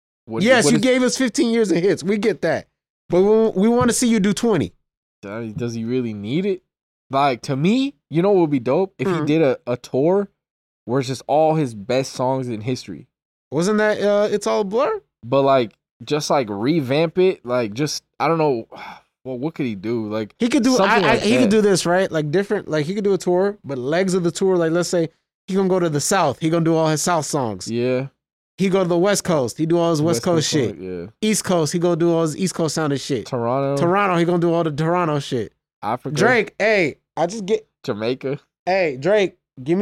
you gave us 15 years of hits. We get that. But we want to see you do 20. Does he really need it? Like, to me, you know what would be dope? If he did a tour... where it's just all his best songs in history. Wasn't that It's All a Blur? But like, just like revamp it, like just I don't know. Well, what could he do? Like he could do. He could do this right, like different. Like he could do a tour, but legs of the tour, like let's say he gonna go to the South, he gonna do all his South songs. Yeah. He go to the West Coast, he do all his West Coast shit. Yeah. East Coast, he go do all his East Coast sounding shit. Toronto, he gonna do all the Toronto shit. Africa. Drake, hey, I just get Jamaica. Hey, Drake. Give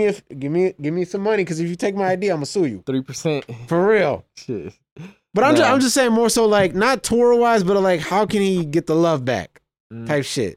me some money because if you take my idea, I'm gonna sue you. 3%. For real. Shit. But I'm just saying more so like not tour wise, but like how can he get the love back? Type shit.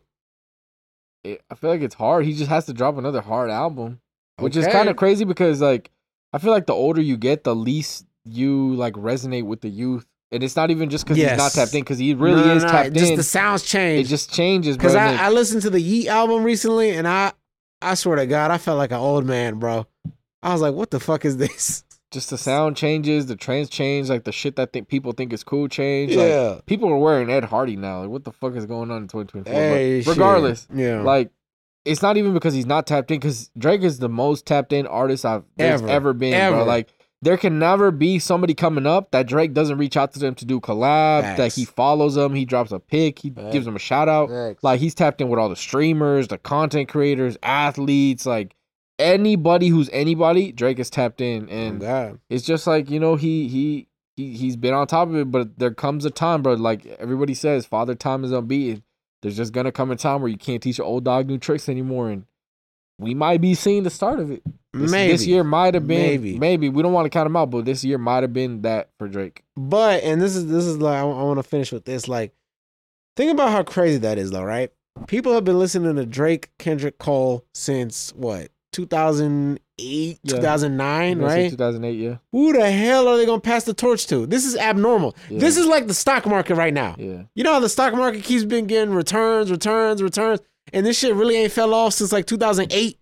I feel like it's hard. He just has to drop another hard album, which is kind of crazy because like I feel like the older you get, the least you like resonate with the youth. And it's not even just because he's not tapped in, because he really is tapped in. Just the sounds change. It just changes, bro. Because I listened to the Yeet album recently, and I swear to God, I felt like an old man, bro. I was like, what the fuck is this? Just the sound changes, the trends change, like the shit that people think is cool change. Yeah. Like, people are wearing Ed Hardy now. Like, what the fuck is going on in 2024? Hey, but regardless, yeah. Like, it's not even because he's not tapped in, because Drake is the most tapped in artist I've ever been, bro. Like, there can never be somebody coming up that Drake doesn't reach out to them to do collabs, that he follows them, he drops a pic, he gives them a shout out. Like, he's tapped in with all the streamers, the content creators, athletes, like anybody who's anybody, Drake is tapped in. And it's just like, you know, he he's been on top of it, but there comes a time, bro. Like everybody says, Father Time is unbeaten. There's just gonna come a time where you can't teach an old dog new tricks anymore, and we might be seeing the start of it. This year might have been maybe we don't want to count him out, but this year might have been that for Drake. But and this is like I want to finish with this. Like, think about how crazy that is, though, right? People have been listening to Drake, Kendrick, Cole since what 2008, 2009, right? 2008, yeah. Who the hell are they gonna pass the torch to? This is abnormal. Yeah. This is like the stock market right now. Yeah. You know how the stock market keeps been getting returns, and this shit really ain't fell off since like 2008.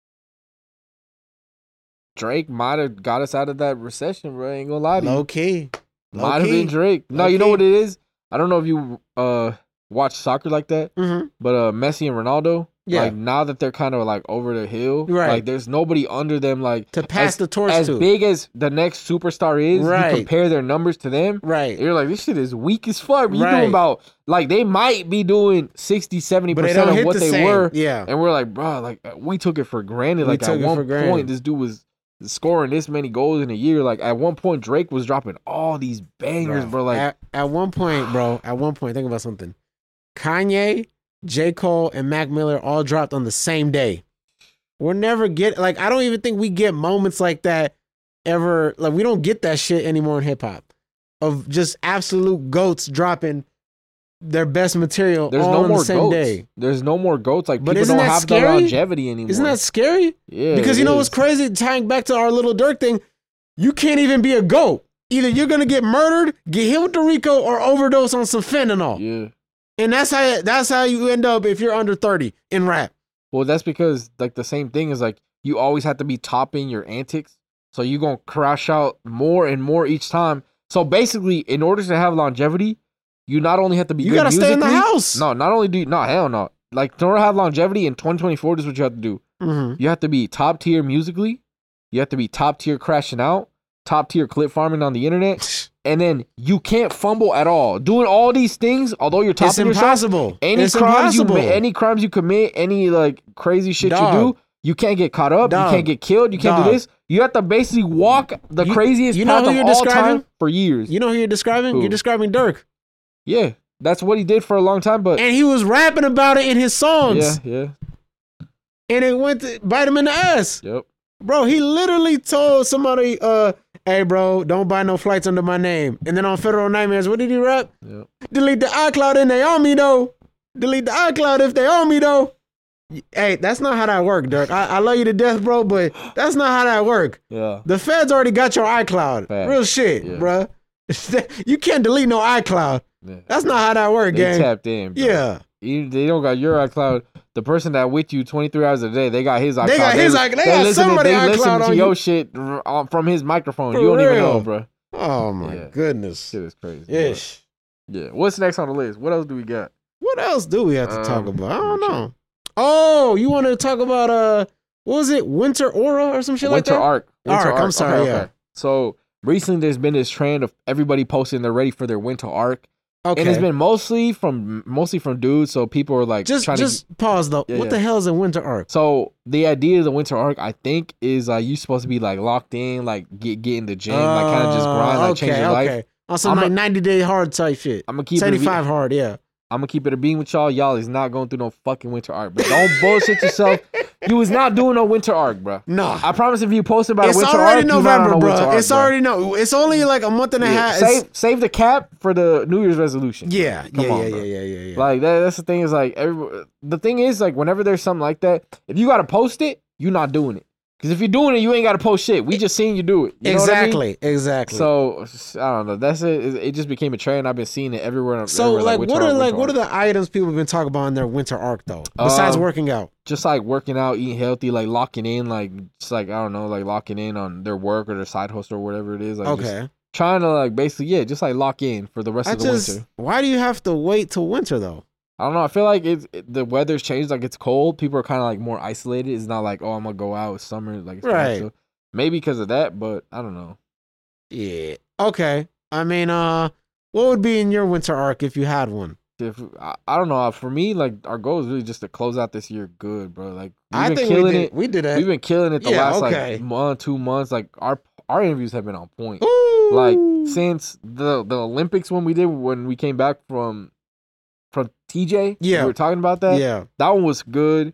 Drake might have got us out of that recession, bro. I ain't gonna lie to you. Low key. Might have been Drake. No, you know what it is? I don't know if you watch soccer like that, but Messi and Ronaldo, like now that they're kind of like over the hill, right? Like there's nobody under them, like to pass the torch as big as the next superstar is. Right. You compare their numbers to them, right? You're like, this shit is weak as fuck. But you're doing about like they might be doing 60-70% of what they were, yeah. And we're like, bro, like we took it for granted. Like at one point, this dude was scoring this many goals in a year. Like at one point, Drake was dropping all these bangers, bro. Like at one point, bro. At one point, think about something. Kanye, J. Cole, and Mac Miller all dropped on the same day. We'll never get like I don't even think we get moments like that ever. Like we don't get that shit anymore in hip hop of just absolute goats dropping their best material. There's all no on more the same goats. day. There's no more goats. Like but people don't have the longevity anymore. Isn't that scary? Yeah. Because you know what's crazy? Tying back to our Little Durk thing, you can't even be a goat. Either you're gonna get murdered, get hit with the Rico, or overdose on some fentanyl. Yeah. And that's how you end up if you're under 30 in rap. Well, that's because like the same thing is like you always have to be topping your antics. So you're gonna crash out more and more each time. So basically, in order to have longevity, you not only have to be you good gotta stay in the house. No, not only do you, no, hell no. Like in order to have longevity in 2024, this is what you have to do. You have to be top tier musically. You have to be top tier crashing out, top tier clip farming on the internet. And then you can't fumble at all. Doing all these things, although you're topping yourself, impossible. It's impossible. Any crimes you commit, any like crazy shit you do, you can't get caught up. You can't get killed. You can't do this. You have to basically walk the craziest path of all time for years. You know who you're describing? Who? You're describing Durk. Yeah, that's what he did for a long time. And he was rapping about it in his songs. Yeah. And it went to bite him in the ass. Yep. Bro, he literally told somebody, hey, bro, don't buy no flights under my name. And then on Federal Nightmares, what did he rap? Yep. Delete the iCloud and they on me, though. Delete the iCloud if they on me, though. Hey, that's not how that work, Durk. I love you to death, bro, but that's not how that work. Yeah. The feds already got your iCloud. Fact. Real shit, bro. You can't delete no iCloud. Yeah. That's not how that work, gang. They tapped in, bro. Yeah. They don't got your iCloud. The person that with you 23 hours a day, they got his iCloud. They got somebody iCloud listen on to you. your shit from his microphone. For you don't real. even know, bro. Oh, my goodness. Shit is crazy. Ish. Bro. Yeah. What's next on the list? What else do we got? What else do we have to talk about? I don't know. Oh, you wanted to talk about, what was it? Winter Aura or some shit like that? Winter Arc. I'm sorry, okay. So recently there's been this trend of everybody posting they're ready for their Winter Arc. Okay. And it's been mostly from dudes, so people are like just pause though. What the hell is a Winter Arc? So the idea of the Winter Arc, I think, is you're supposed to be like locked in, like get in the gym, like kind of just grind, like change your life. On some like 90-day hard type shit. I'm gonna keep 75 hard, yeah. I'm gonna keep it a beam with y'all. Y'all is not going through no fucking Winter Arc, but don't bullshit yourself. You was not doing no Winter Arc, bro. No, I promise. If you post about it's Winter already Arc, November, bro. Arc, it's already no. It's only like a month and a half. Save the cap for the New Year's resolution. Yeah, Come on, yeah. Like that's the thing is like the thing is like whenever there's something like that, if you gotta post it, you're not doing it. Because if you're doing it, you ain't got to post shit. We just seen you do it. You know what I mean? Exactly. So I don't know. That's it. It just became a trend. I've been seeing it everywhere. So what are the items people have been talking about in their Winter Arc though? Besides working out, just like working out, eating healthy, like locking in, like just like I don't know, like locking in on their work or their side hustle or whatever it is. Like okay. Trying to like basically just like lock in for the rest of the winter. Why do you have to wait till winter though? I don't know. I feel like the weather's changed. Like it's cold. People are kind of like more isolated. It's not like, oh, I'm gonna go out. It's summer. Like it's right. So maybe because of that, but I don't know. Yeah. Okay. I mean, what would be in your Winter Arc if you had one? If I don't know. For me, like our goal is really just to close out this year good, bro. Like I think killing it. We did it. We've been killing it the last like month, 2 months. Like our interviews have been on point. Ooh. Like since the Olympics when we came back from TJ, yeah, we were talking about that. Yeah, that one was good.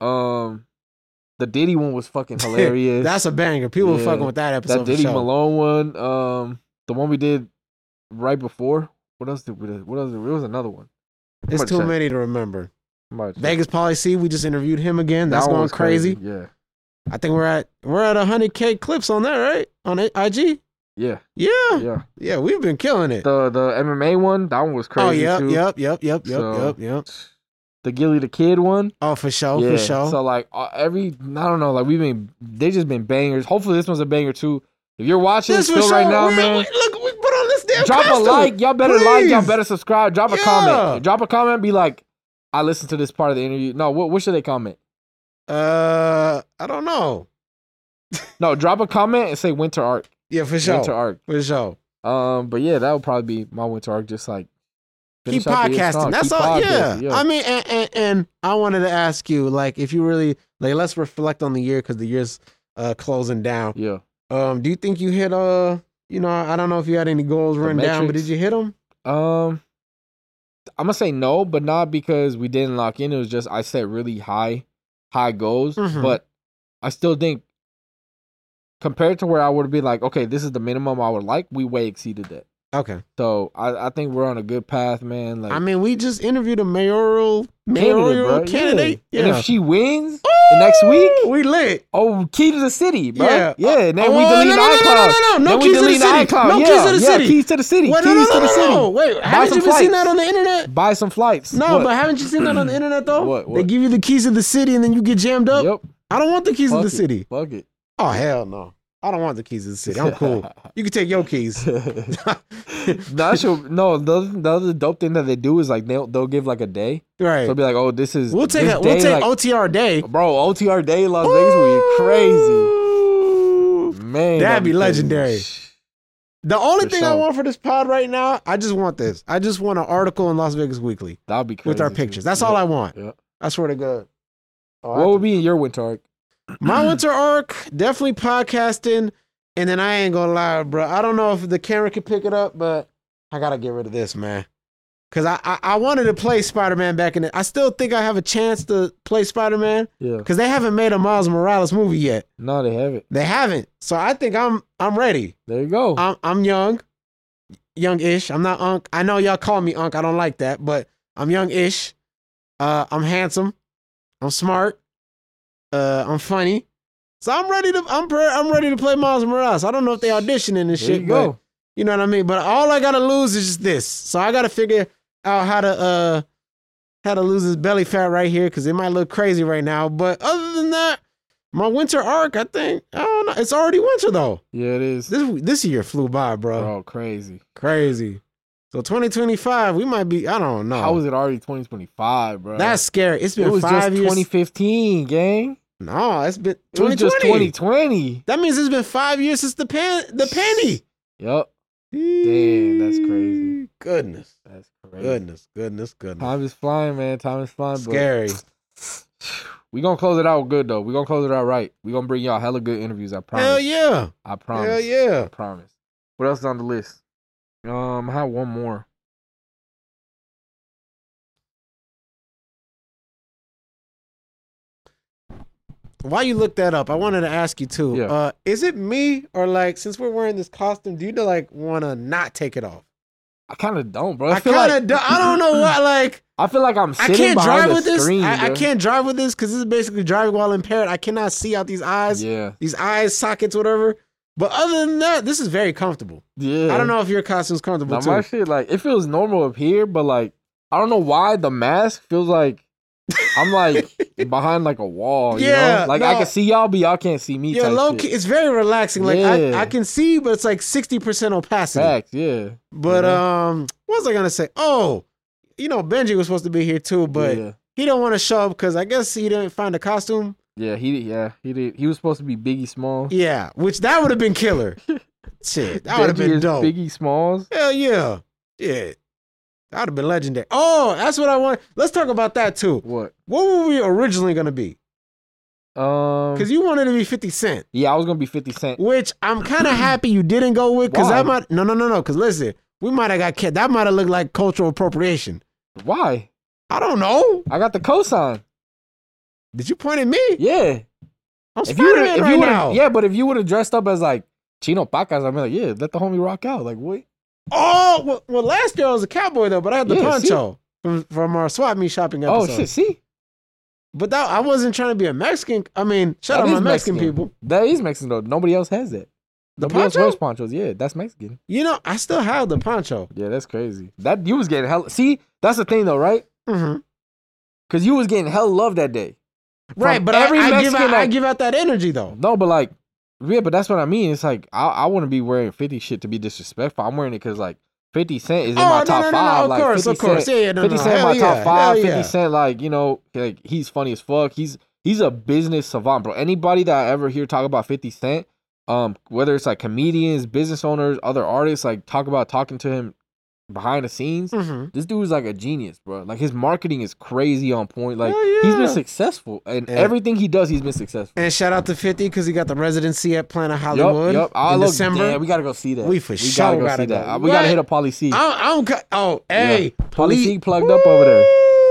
The Diddy one was fucking hilarious. That's a banger. People were fucking with that episode. That Diddy Malone one. The one we did right before. What else did we do? What else? There was another one. It's too many to remember. Much. Vegas Policy, we just interviewed him again. That's going crazy. Yeah. I think we're at 100K clips on that, right? On IG? Yeah. Yeah. Yeah, we've been killing it. The MMA one, that one was crazy. Oh, yep, too. Yep. The Gilly the Kid one. Oh, for sure. So like I don't know, like they just been bangers. Hopefully this one's a banger too. If you're watching this still right now, man. Look, we put on this damn drop custom. A like. Y'all better like. Y'all better subscribe. Drop a comment. Drop a comment. Be like, I listened to this part of the interview. No, what should they comment? I don't know. No, drop a comment and say Winter Arc. Yeah, for sure. Winter Arc. For sure. But yeah, that would probably be my Winter Arc. Just like keep podcasting. That's all. Yeah. I mean, and I wanted to ask you, like, if you really like, let's reflect on the year because the year's closing down. Yeah. Do you think you hit you know, I don't know if you had any goals written down, but did you hit them? I'm gonna say no, but not because we didn't lock in. It was just I set really high goals, but I still think compared to where I would be like, okay, this is the minimum I would like, we way exceeded that. Okay. So I think we're on a good path, man. Like, I mean, we just interviewed a mayoral candidate. Yeah. And if she wins next week, we lit. Oh, key to the city, bro. Yeah. And then we delete iCloud. No keys to the city. No keys to the city. Keys to the city. Wait, no. Wait, haven't you seen that on the internet? Buy some flights. No, but haven't you seen that on the internet though? What? They give you the keys to the city and then you get jammed up. Yep. I don't want the keys to the city. Fuck it. Oh hell no. I don't want the keys to the city. I'm cool. You can take your keys. The other dope thing that they do is like they'll give like a day. Right. So it'll be like, oh, this is we'll take like, OTR day. Bro, OTR day in Las Vegas will be crazy. Man. That'd be legendary. The only thing I want for this pod right now, I just want this. I just want an article in Las Vegas Weekly. That'd be crazy. With our pictures. That's all I want. Yep. I swear to God. What would be in your winter arc? My winter arc, definitely podcasting. And then I ain't gonna lie, bro. I don't know if the camera can pick it up, but I gotta get rid of this, man. Cause I wanted to play Spider-Man back in it. I still think I have a chance to play Spider-Man. Yeah. Cause they haven't made a Miles Morales movie yet. No, they haven't. They haven't. So I think I'm ready. There you go. I'm young-ish. I'm not Unc. I know y'all call me Unc. I don't like that, but I'm young-ish. I'm handsome. I'm smart. I'm funny. So I'm ready to play Miles Morales. I don't know if they auditioning and shit, but you know what I mean? But all I gotta lose is just this. So I gotta figure out how to lose this belly fat right here, because it might look crazy right now. But other than that, my winter arc, I think, I don't know. It's already winter though. Yeah, it is. This year flew by, bro. Bro, crazy. So 2025, we might be, I don't know. How is it already 2025, bro? That's scary. It was 5 years. 2015, gang. No, it's been 2020. It was just 2020. That means it's been 5 years since the penny. Yup. Damn, that's crazy. Goodness. That's crazy. Goodness. Time is flying, man. Time is flying. Scary. We gonna close it out good, though. We gonna close it out right. We gonna bring y'all hella good interviews, I promise. Hell yeah. I promise. Hell yeah. I promise. What else is on the list? I have one more. While you look that up, I wanted to ask you too. Yeah. Is it me, or like, since we're wearing this costume, do you like want to not take it off? I kind of don't, bro. I don't know why. Like, I feel like I'm sitting I can't behind drive the with this. screen, I can't drive with this because this is basically driving while impaired. I cannot see out these eyes. Yeah. These eyes sockets, whatever. But other than that, this is very comfortable. Yeah. I don't know if your costume's comfortable too. My shit, like, it feels normal up here, but like, I don't know why the mask feels like I'm like behind like a wall. You know? Like, I can see y'all, but y'all can't see me. Yeah, low key, it's very relaxing. Like, I can see, but it's like 60% opacity. Facts, yeah. But what was I gonna say? Oh, you know, Benji was supposed to be here too, but he don't want to show up because I guess he didn't find a costume. Yeah, he did. He was supposed to be Biggie Smalls. Yeah, which that would have been killer. Shit, that would have been dope. Biggie Smalls. Hell yeah, yeah. That would have been legendary. Oh, that's what I want. Let's talk about that too. What were we originally gonna be? Because you wanted to be 50 Cent. Yeah, I was gonna be 50 Cent. Which I'm kind of happy you didn't go with, because that might no. Because listen, we might have got killed. That might have looked like cultural appropriation. Why? I don't know. I got the cosign. Did you point at me? Yeah. I'm Spider-Man right now. Yeah, but if you would have dressed up as like Chino Pacas, I'd be like, yeah, let the homie rock out. Like, what? Oh, well, last year I was a cowboy though, but I had the poncho from our swap meet shopping episode. Oh shit, see. But that, I wasn't trying to be a Mexican. I mean, shout out my Mexican people. That is Mexican though. Nobody else has that. Nobody else wears ponchos. Yeah, that's Mexican. You know, I still have the poncho. Yeah, that's crazy. That you was getting hell. See, that's the thing though, right? Mm-hmm. Because you was getting hell love that day. Right, but I give out that energy though. No, but like, yeah, but that's what I mean. It's like I wouldn't be wearing 50 shit to be disrespectful. I'm wearing it because like 50 Cent is in my top 5. Of like, course. Yeah, 50 Cent in my top 5. 50 Cent, like, you know, like he's funny as fuck. He's a business savant, bro. Anybody that I ever hear talk about 50 Cent, whether it's like comedians, business owners, other artists, like talking to him behind the scenes, this dude is like a genius, bro. Like his marketing is crazy on point. Like he's been successful, and everything he does, he's been successful. And shout out to 50 because he got the residency at Planet Hollywood in December. Yeah, we gotta go see that. We gotta go see that. We gotta hit up Pauly C. Hey, Pauly C plugged up over there,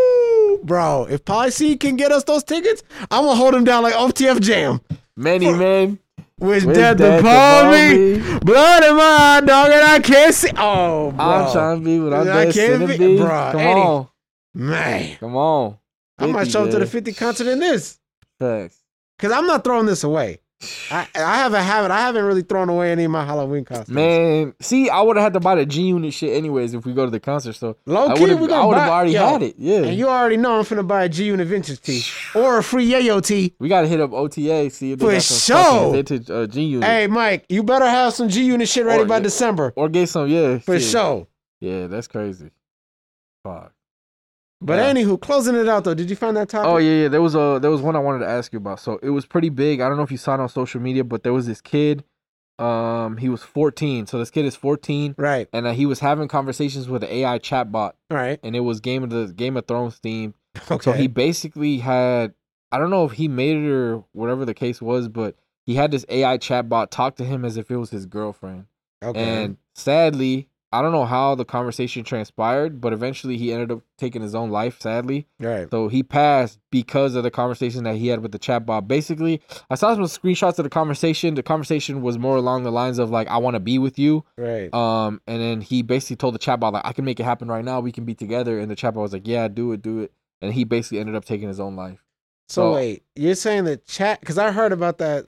bro. If Pauly C can get us those tickets, I'm gonna hold him down like OTF Jam. Many men. Wish death upon me, blood in my eye, dog, and I can't see. Oh, bro. I'm trying to be what I'm destined to be. Bro, Come on. Man. Come on. I might show up to the 50 concert in this. Thanks. Because I'm not throwing this away. I have a habit. I haven't really thrown away any of my Halloween costumes. Man, see, I would have had to buy the G-Unit shit anyways if we go to the concert. So low key, I would have already had it. Yeah. And you already know I'm finna buy a G-Unit vintage tee or a free Yayo tee. We gotta hit up OTA, see if they got some vintage G-Unit. Hey, Mike, you better have some G-Unit shit ready by December. Or get some, for sure. Yeah, that's crazy. Fuck. But anywho, closing it out though, did you find that topic? Oh yeah. There was one I wanted to ask you about. So it was pretty big. I don't know if you saw it on social media, but there was this kid. He was 14. So this kid is 14, right? And he was having conversations with an AI chatbot, right? And it was Game of Thrones themed. Okay. So he basically had, I don't know if he made it or whatever the case was, but he had this AI chatbot talk to him as if it was his girlfriend. Okay. And sadly, I don't know how the conversation transpired, but eventually he ended up taking his own life, sadly. Right. So he passed because of the conversation that he had with the chatbot. Basically, I saw some screenshots of the conversation. The conversation was more along the lines of like, I want to be with you. Right. And then he basically told the chatbot, like, I can make it happen right now. We can be together. And the chatbot was like, yeah, do it. And he basically ended up taking his own life. So wait, you're saying that chat, because I heard about that,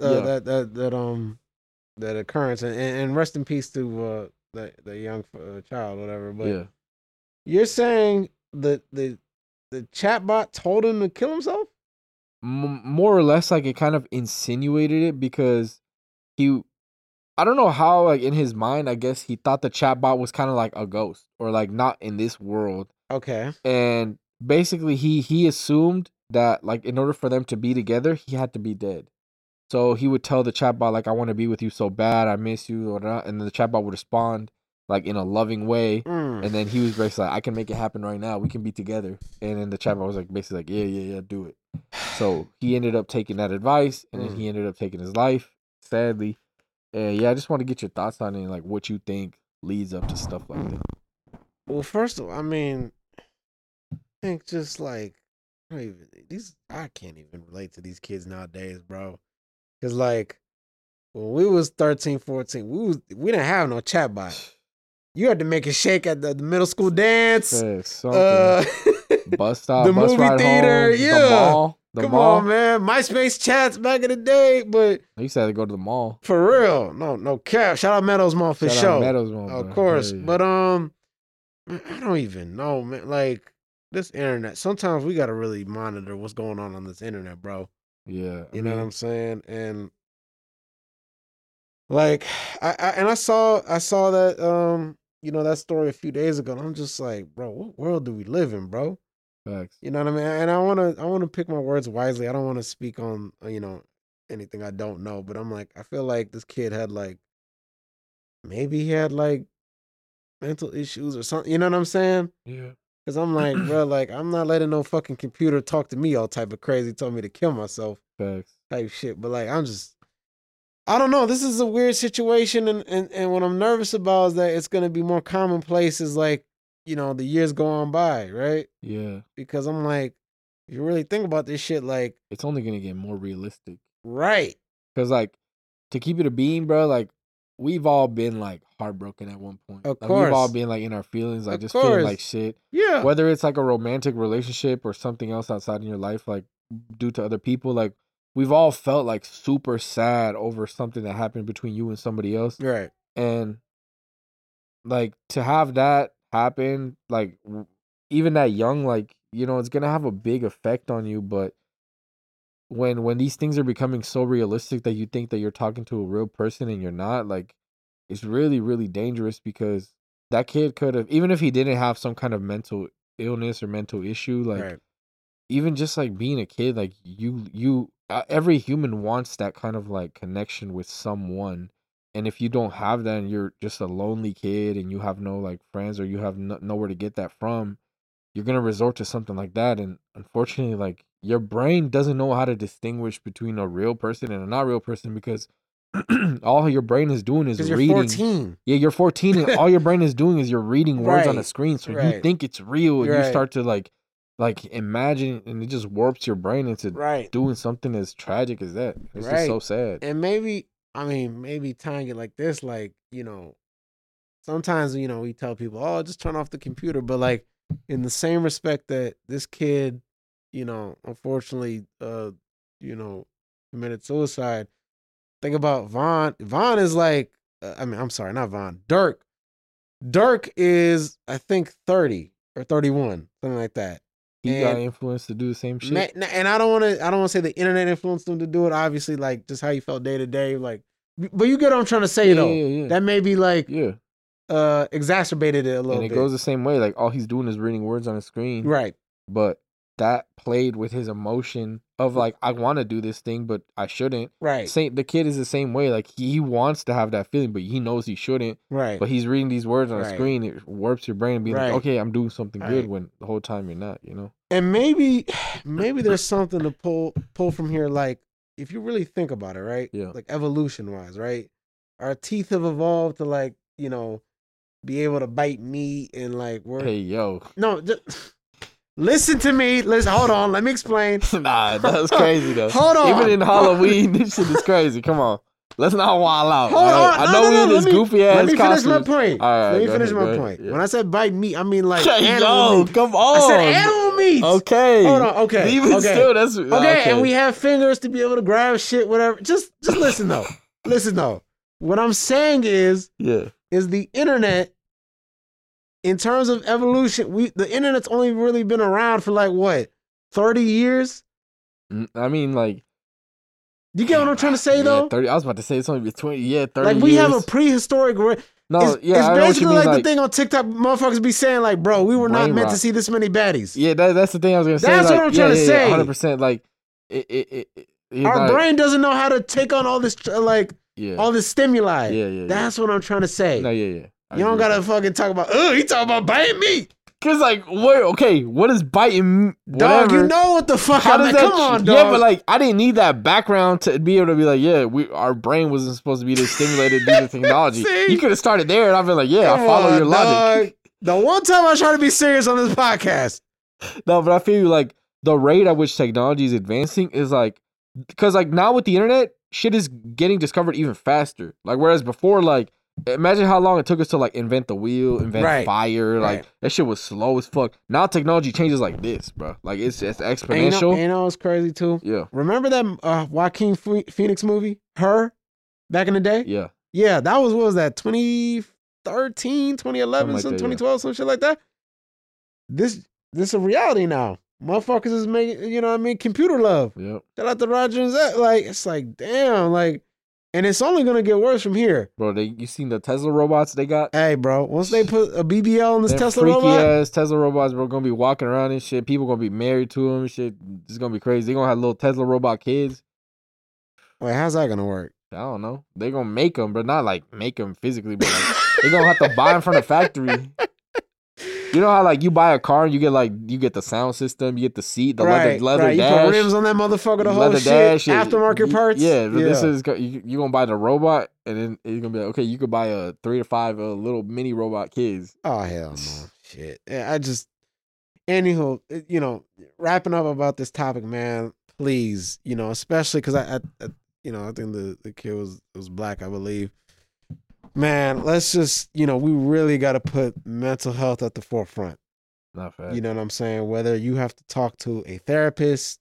that occurrence, and rest in peace to the young child, whatever. But you're saying the chatbot told him to kill himself? More or less, like it kind of insinuated it because I don't know how, like in his mind, I guess he thought the chatbot was kind of like a ghost or like not in this world. Okay. And basically he assumed that like in order for them to be together, he had to be dead. So he would tell the chatbot like, I want to be with you so bad, I miss you, or not. And then the chatbot would respond like in a loving way. And then he was basically like, I can make it happen right now. We can be together. And then the chatbot was like basically like, yeah, do it. So he ended up taking that advice, and then he ended up taking his life, sadly. And yeah, I just want to get your thoughts on it, like what you think leads up to stuff like that. Well, first of all, I mean, I think just like I can't even relate to these kids nowadays, bro. Cause like when we was 13, 14, we didn't have no chatbot. You had to make a shake at the middle school dance, bus stop, the bus movie ride theater, home, the mall. On, man. MySpace chats back in the day, but I used to have to go to the mall. For real. No cap. Shout out Meadows Mall for sure. Meadows Mall, of course. Yeah. But I don't even know, man. Like this internet, sometimes we gotta really monitor what's going on this internet, bro. Yeah. You know what I'm saying? And like I saw that that story a few days ago, and I'm just like, bro, what world do we live in, bro? Facts. You know what I mean? And I wanna pick my words wisely. I don't want to speak on anything I don't know, but I'm like, I feel like this kid had like maybe he had like mental issues or something. You know what I'm saying? Yeah. Because I'm like, bro, like, I'm not letting no fucking computer talk to me all type of crazy, told me to kill myself. Facts. Type shit. But like, I don't know. This is a weird situation. And what I'm nervous about is that it's going to be more commonplace as like, the years go on by, right? Yeah. Because I'm like, if you really think about this shit, like. It's only going to get more realistic. Right. Because like, to keep it a beam, bro, like, we've all been like heartbroken at one point. Of like, course. We've all been like in our feelings, like of just course. feeling like shit. Yeah. Whether it's like a romantic relationship or something else outside in your life, like due to other people, like we've all felt like super sad over something that happened between you and somebody else. Right. And like to have that happen, like even that young, like, it's going to have a big effect on you. But when these things are becoming so realistic that you think that you're talking to a real person and you're not, like, it's really, really dangerous because that kid could have, even if he didn't have some kind of mental illness or mental issue, like, right. even just like being a kid, like every human wants that kind of like connection with someone. And if you don't have that and you're just a lonely kid and you have no like friends or you have nowhere to get that from, you're going to resort to something like that. And unfortunately, like your brain doesn't know how to distinguish between a real person and a not real person because all your brain is doing is reading. You're 14. Yeah, you're 14 and all your brain is doing is you're reading words on a screen. So you think it's real and you start to like imagine, and it just warps your brain into doing something as tragic as that. It's just so sad. And maybe tying it like this, like, sometimes, we tell people, oh, just turn off the computer. But like in the same respect that this kid, unfortunately, committed suicide. Think about Vaughn. Vaughn is like, I'm sorry, not Vaughn. Dirk. Dirk is, I think, 30 or 31, something like that. He got influenced to do the same shit. And I don't want to say the internet influenced him to do it. Obviously, like just how he felt day to day, like. But you get what I'm trying to say, though. Yeah. That may be like, exacerbated it a little bit. And it goes the same way. Like all he's doing is reading words on a screen. Right. But that played with his emotion of like, I want to do this thing, but I shouldn't. Right. The kid is the same way. Like he wants to have that feeling, but he knows he shouldn't. Right. But he's reading these words on a screen. It warps your brain and being like, okay, I'm doing something good when the whole time you're not, And maybe there's something to pull from here. Like if you really think about it, right? Yeah. Like evolution wise, right? Our teeth have evolved to like, be able to bite meat and like work. Hey, yo. No, listen to me. Hold on. Let me explain. Nah, that's crazy though. Hold on. Even in Halloween, this shit is crazy. Come on. Let's not wild out. Hold on. I know we in this goofy ass costume. Let me finish my point. Let me finish my point. Yeah. When I said bite meat, I mean like animal meat. Come on. I said animal meat. Okay. Hold on. Okay. Even still, that's okay. And we have fingers to be able to grab shit, whatever. Just listen though. Listen though. What I'm saying is the internet. In terms of evolution, the internet's only really been around for like what, 30 years? I mean, like, you get what I'm trying to say though? 30. I was about to say it's only been 20. Yeah, 30. Like we have a prehistoric. No, it's basically like the thing on TikTok. Motherfuckers be saying like, "Bro, we were not meant to see this many baddies." Yeah, that's the thing I was gonna say. That's what I'm trying to say. 100%. Like, our brain doesn't know how to take on all this all this stimuli. Yeah. That's what I'm trying to say. No, yeah. You don't gotta fucking talk about. He talking about biting meat. Cause like, what is biting? Dog, you know what the fuck? Come on, dog. Yeah, but like, I didn't need that background to be able to be like, our brain wasn't supposed to be this stimulated due to technology. You could have started there, and I've been like, I follow your logic. The one time I try to be serious on this podcast. No, but I feel like the rate at which technology is advancing is like, because like now with the internet, shit is getting discovered even faster. Like whereas before, like. Imagine how long it took us to like invent the wheel, invent fire. Like that shit was slow as fuck. Now technology changes like this, bro. Like it's exponential. And you know what's crazy too? Yeah. Remember that Joaquin Phoenix movie, Her, back in the day? Yeah. Yeah, that was, what was that, 2013, 2011, 2012, some shit like that? This is a reality now. Motherfuckers is making, computer love. Yep. Shout out to Roger and Zach. Like, it's like, damn, like, and it's only gonna get worse from here, bro. You seen the Tesla robots they got? Hey, bro. Once they put a BBL in this Tesla freaky robot, ass Tesla robots, bro, gonna be walking around and shit. People gonna be married to them and shit. It's gonna be crazy. They gonna have little Tesla robot kids. Wait, how's that gonna work? I don't know. They gonna make them, but not like make them physically, but like they gonna have to buy them from the factory. You know how like you buy a car and you get the sound system, you get the seat, the leather dash. You put rims on that motherfucker, the whole shit, dash, aftermarket parts. Yeah, this is you gonna buy the robot, and then it's gonna be like, okay, you could buy a 3 to 5 little mini robot kids. Oh hell no, shit. I just, anywho, wrapping up about this topic, man. Please, especially because I think the kid was black, I believe. Man, let's just, we really got to put mental health at the forefront. Not fair. You know what I'm saying? Whether you have to talk to a therapist,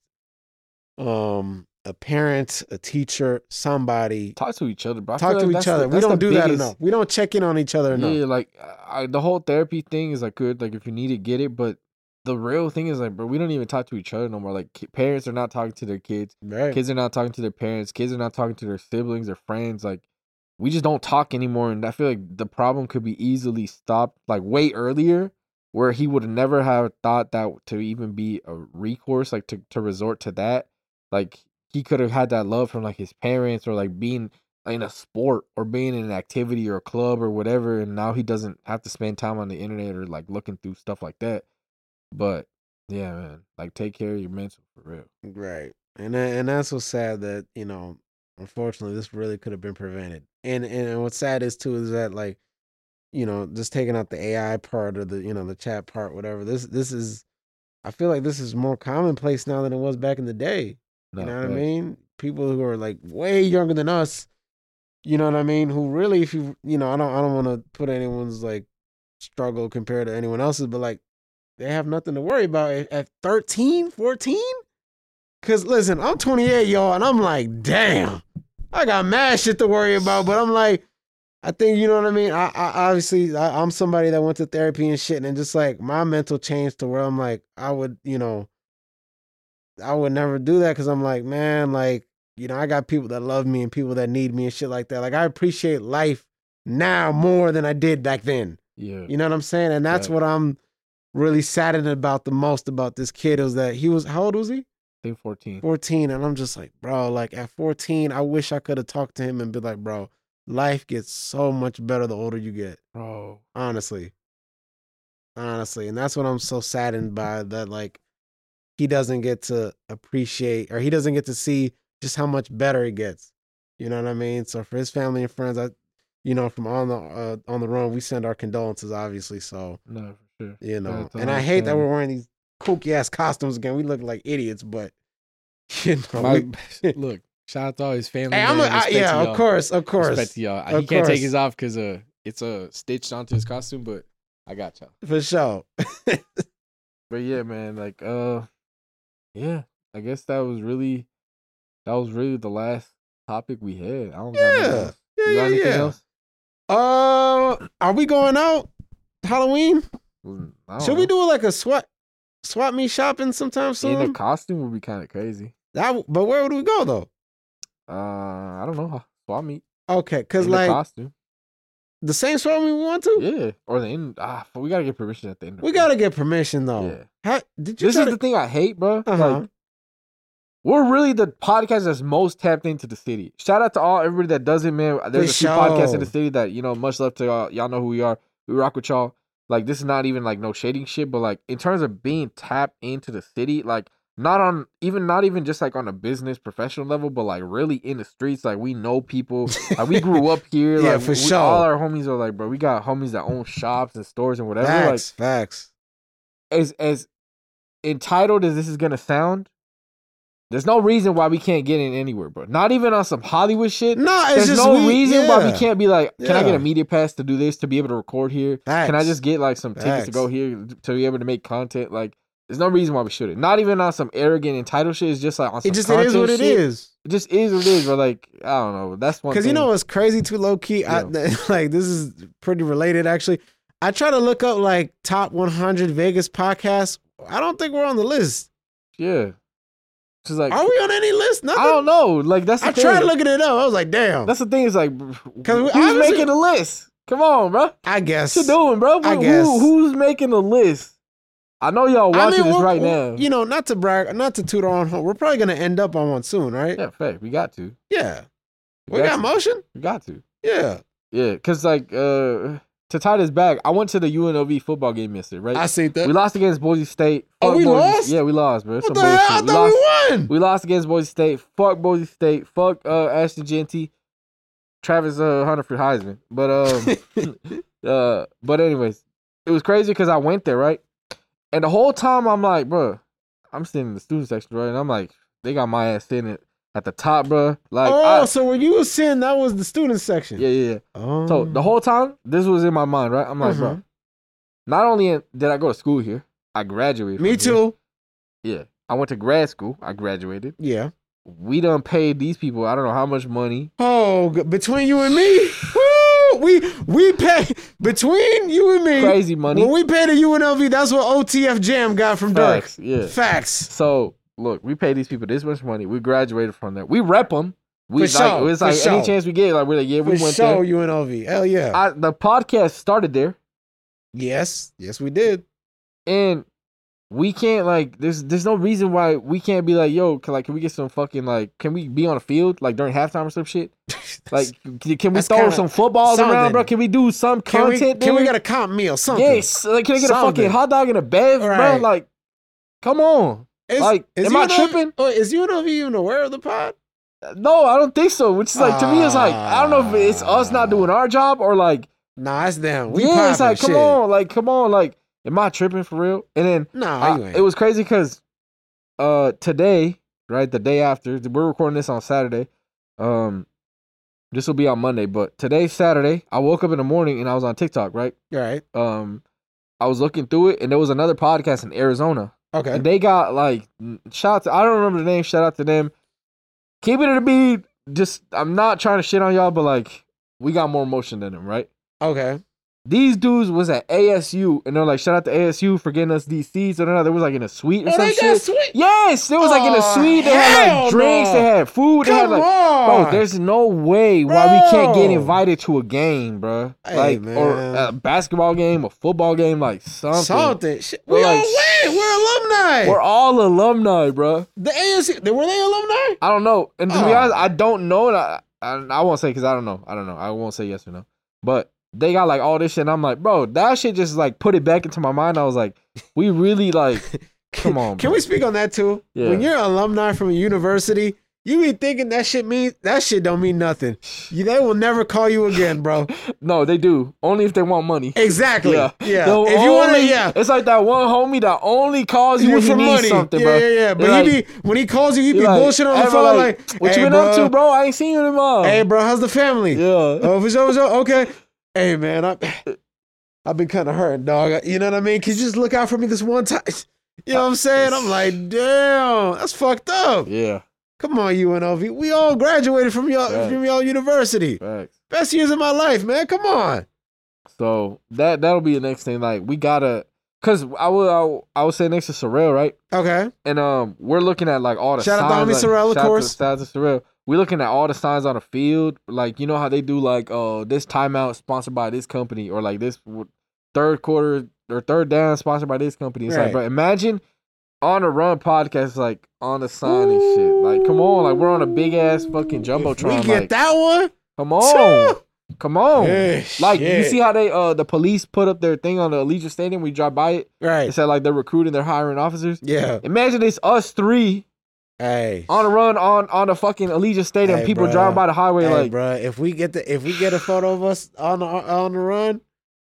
a parent, a teacher, somebody. Talk to each other, bro. Talk to each other. We don't do that enough. We don't check in on each other enough. Yeah, like the whole therapy thing is like good. Like if you need it, get it. But the real thing is like, bro, we don't even talk to each other no more. Like parents are not talking to their kids. Right. Kids are not talking to their parents. Kids are not talking to their siblings or friends. Like, we just don't talk anymore, and I feel like the problem could be easily stopped like way earlier, where he would never have thought that to even be a recourse, like to resort to that. Like he could have had that love from like his parents, or like being in a sport or being in an activity or a club or whatever, and now he doesn't have to spend time on the internet or like looking through stuff like that. But yeah, man, like take care of your mental for real. Right, and that's what's sad that unfortunately this really could have been prevented. And what's sad is too is that like, just taking out the AI part or the the chat part, whatever. This is, I feel like this is more commonplace now than it was back in the day. You know what I mean? People who are like way younger than us, you know what I mean? Who really, if you I don't want to put anyone's like struggle compared to anyone else's, but like they have nothing to worry about at 13, 14. Cause listen, I'm 28, y'all, and I'm like, damn, I got mad shit to worry about. But I'm like, I think, you know what I mean? I obviously, I'm somebody that went to therapy and shit, and just like my mental changed to where I'm like, I would never do that, because I'm like, man, like, I got people that love me and people that need me and shit like that. Like, I appreciate life now more than I did back then. Yeah. You know what I'm saying? And that's what I'm really saddened about the most about this kid, is that he was, how old was he? I think 14. 14, and I'm just like, bro, like at 14, I wish I could have talked to him and be like, bro, life gets so much better the older you get. Bro. Honestly. And that's what I'm so saddened by, that like he doesn't get to appreciate, or he doesn't get to see just how much better it gets. You know what I mean? So for his family and friends, from on the run, we send our condolences, obviously. So no, for sure. And I hate that we're wearing these kooky ass costumes again. We look like idiots, but look, shout out to all his family. Hey, of course. Respect to y'all. He can't take his off because it's stitched onto his costume, but I got y'all for sure. But yeah, man, like yeah, I guess that was really the last topic we had. I don't got anything else? Are we going out Halloween? Should we do like a swap meet shopping sometime soon? In a costume would be kind of crazy. But where would we go though? I don't know. Swap meet. Okay, because like costume. The same swap meet we want to? Yeah, or the end. We gotta get permission at the end. We gotta get permission though. Yeah. Did you? This is the thing I hate, bro. Like, we're really the podcast that's most tapped into the city. Shout out to everybody that does it, man. There's a few podcasts in the city that much love to y'all. Y'all know who we are. We rock with y'all. Like, this is not even like no shading shit, but like in terms of being tapped into the city, like not even just like on a business professional level, but like really in the streets. Like, we know people. Like, we grew up here. Yeah, like, for sure. All our homies are like, bro, we got homies that own shops and stores and whatever. Facts. As entitled as this is gonna sound, there's no reason why we can't get in anywhere, bro. Not even on some Hollywood shit. No, there's just no reason why we can't be like, can I get a media pass to do this, to be able to record here? Facts. Can I just get like some tickets to go here to be able to make content? Like, there's no reason why we shouldn't. Not even on some arrogant entitled shit. It's just like on some content it is what it is. It just is what it is, bro. Like, I don't know. That's one thing. Because what's crazy too, low key? Like, this is pretty related actually. I try to look up like top 100 Vegas podcasts. I don't think we're on the list. Yeah. She's like, are we on any list? Nothing? I don't know. Like, that's the thing. I tried looking it up. I was like, damn. That's the thing. Is like, who's making the list? Come on, bro. I guess. What you doing, bro? I guess. Who's making the list? I know y'all watching this right now. Not to brag, not to toot our own horn. We're probably gonna end up on one soon, right? Yeah, fact. We got to. Yeah. We got motion. We got to. Yeah. Yeah, because like to to tie this back, I went to the UNLV football game yesterday, right? I seen that. We lost against Boise State. Oh, we lost? Yeah, we lost, bro. What the hell? I thought we won. We lost against Boise State. Fuck Boise State. Fuck Ashton Jeanty. Travis Hunter for Heisman. But anyways, it was crazy because I went there, right? And the whole time I'm like, bro, I'm sitting in the student section, right? And I'm like, they got my ass sitting at the top, bro. Like, so when you were sitting, that was the student section. Yeah. Oh. So the whole time, this was in my mind, right? I'm like, bro, not only did I go to school here, I graduated. Me too. Yeah. I went to grad school. I graduated. Yeah. We done paid these people, I don't know how much money. Oh, between you and me? We pay, between you and me. Crazy money. When we paid the UNLV, that's what OTF Jam got from Facts, Dirk. Yeah. Facts. So, look, we paid these people this much money. We graduated from there. We rep them. For sure. It's like any chance we get, like, we're like, yeah, we went there. For sure, UNLV. Hell yeah. The podcast started there. Yes, we did. And we can't, like, there's no reason why we can't be like, yo, can we get some fucking, like, can we be on the field, like, during halftime or some shit? Like, can we throw some footballs around, bro? Can we do some content? Can we get a comp meal, something? Yes. Like, can I get a fucking hot dog and a bev, bro? Like, come on. Am I tripping? Is UNLV even aware of the pod? No, I don't think so. Which is like, to me, it's like, I don't know if it's us not doing our job or like. Nah, it's them. It's like, come on. Like, am I tripping for real? And then, you ain't. It was crazy because today, right, the day after, we're recording this on Saturday. This will be on Monday, but today's Saturday. I woke up in the morning and I was on TikTok, right? Right. I was looking through it and there was another podcast in Arizona. Okay. And they got like, shout out to, I don't remember the name, shout out to them. Keep it to be, just, I'm not trying to shit on y'all, but like, we got more emotion than them, right? Okay. These dudes was at ASU, and they're like, shout out to ASU for getting us these seats. Or they was like in a suite or some shit. Suite? Yes, they was like in a suite. They had like drinks, they had food. They had like, bro, there's no way why we can't get invited to a game, bro. Hey, like, man. or a basketball game, a football game, like something. We all win. We're alumni. We're all alumni, bro. The ASU, were they alumni? I don't know. And to be honest, I don't know. And I won't say because I don't know. I won't say yes or no. But they got like all this shit, and I'm like, bro, that shit just like put it back into my mind. I was like, we really like, come on. Can we speak on that too? Yeah. When you're an alumni from a university, you be thinking that shit don't mean nothing. They will never call you again, bro. No, they do. Only if they want money. Exactly. Yeah. If you want to, it's like that one homie that only calls you when he needs something, bro. Yeah. But when he calls you, he be bullshit on the phone like, what you been up to, bro? I ain't seen you in a while. Hey, bro, how's the family? Yeah. Oh, for sure. Okay. Hey, man, I've been kind of hurt, dog. You know what I mean? Can you just look out for me this one time? You know what I'm saying? I'm like, damn, that's fucked up. Yeah. Come on, UNLV. We all graduated from y'all university. Facts. Best years of my life, man. Come on. So that'll be the next thing. Like, we gotta, cause I would say next to Sorrell, right? Okay. And we're looking at like all the shout signs. Shout out to homie Sorrell, of course. Shout out to Sorrell. We're looking at all the signs on the field. Like, you know how they do like, this timeout sponsored by this company, or like this third quarter or third down sponsored by this company. It's like, bro, imagine On the Run podcast, like on the sign and shit. Like, come on, like we're on a big ass fucking jumbotron. We get that one. Come on, come on. Like, shit. You see how they the police put up their thing on the Allegiant Stadium? We drive by it. Right. It said like they're recruiting, they're hiring officers. Yeah. Imagine it's us three. Hey, on the run on the fucking Allegiant Stadium, people driving by the highway like, bro. If we get a photo of us on the run,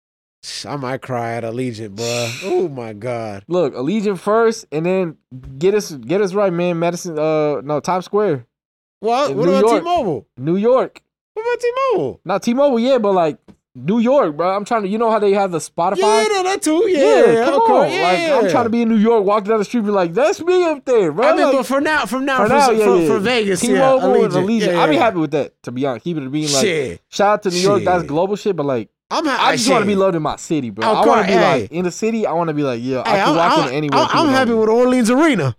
I might cry at Allegiant, bro. Oh my god. Look, Allegiant first, and then get us right, man. Madison, Times Square. What about T-Mobile? New York. What about T-Mobile? Not T-Mobile, yeah, but like New York, bro. I'm trying to, you know how they have the Spotify? Yeah, that too. Yeah, come on. Yeah. Like, I'm trying to be in New York, walking down the street, be like, that's me up there, bro. I mean, like, but for now, for Vegas, T-Mobile and Allegiant. I'd be happy with that, to be honest. Keep it being like, shout out to New York, that's global shit, but like, I just want to be loved in my city, bro. I want to be like, in the city, I want to be like, yeah, I can walk in anywhere. I'm happy with Orleans Arena.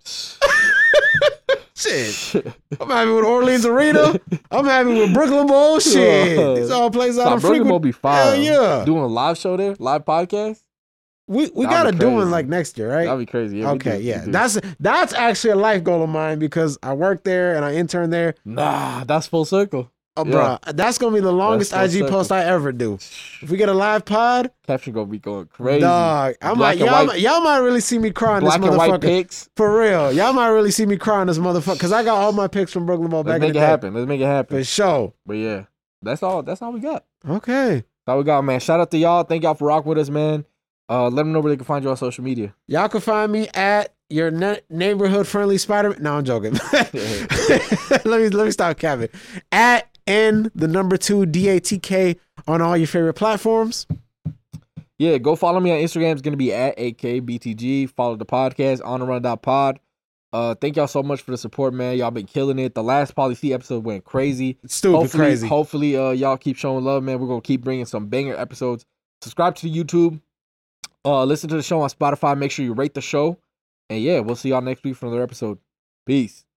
Shit. I'm happy with Orleans Arena. I'm happy with Brooklyn Bowl. Shit. These all places I don't frequent. Brooklyn Bowl be fire. Yeah. Doing a live show there, live podcast. We got to do one like next year, right? That'd be crazy. Yeah, okay, yeah. That's actually a life goal of mine because I work there and I intern there. Nah, that's full circle. Oh, bro, that's gonna be the longest IG post I ever do. If we get a live pod, caption gonna be going crazy. Dog, y'all might really see me crying this motherfucker. Black and white pics. For real, y'all might really see me crying this motherfucker because I got all my pics from Brooklyn Ball back in the day. Let's make it happen. For sure. But yeah, that's all we got. Okay. That's all we got, man. Shout out to y'all. Thank y'all for rocking with us, man. Let them know where they can find you on social media. Y'all can find me at your neighborhood friendly Spider-Man. No, I'm joking. let me stop capping. At N2DATK on all your favorite platforms. Yeah, go follow me on Instagram. It's gonna be at AKBTG. Follow the podcast on the run.pod. Thank y'all so much for the support, man. Y'all been killing it. The last Policy episode went crazy. Crazy. Hopefully, y'all keep showing love, man. We're gonna keep bringing some banger episodes. Subscribe to the YouTube. Listen to the show on Spotify. Make sure you rate the show. And yeah, we'll see y'all next week for another episode. Peace.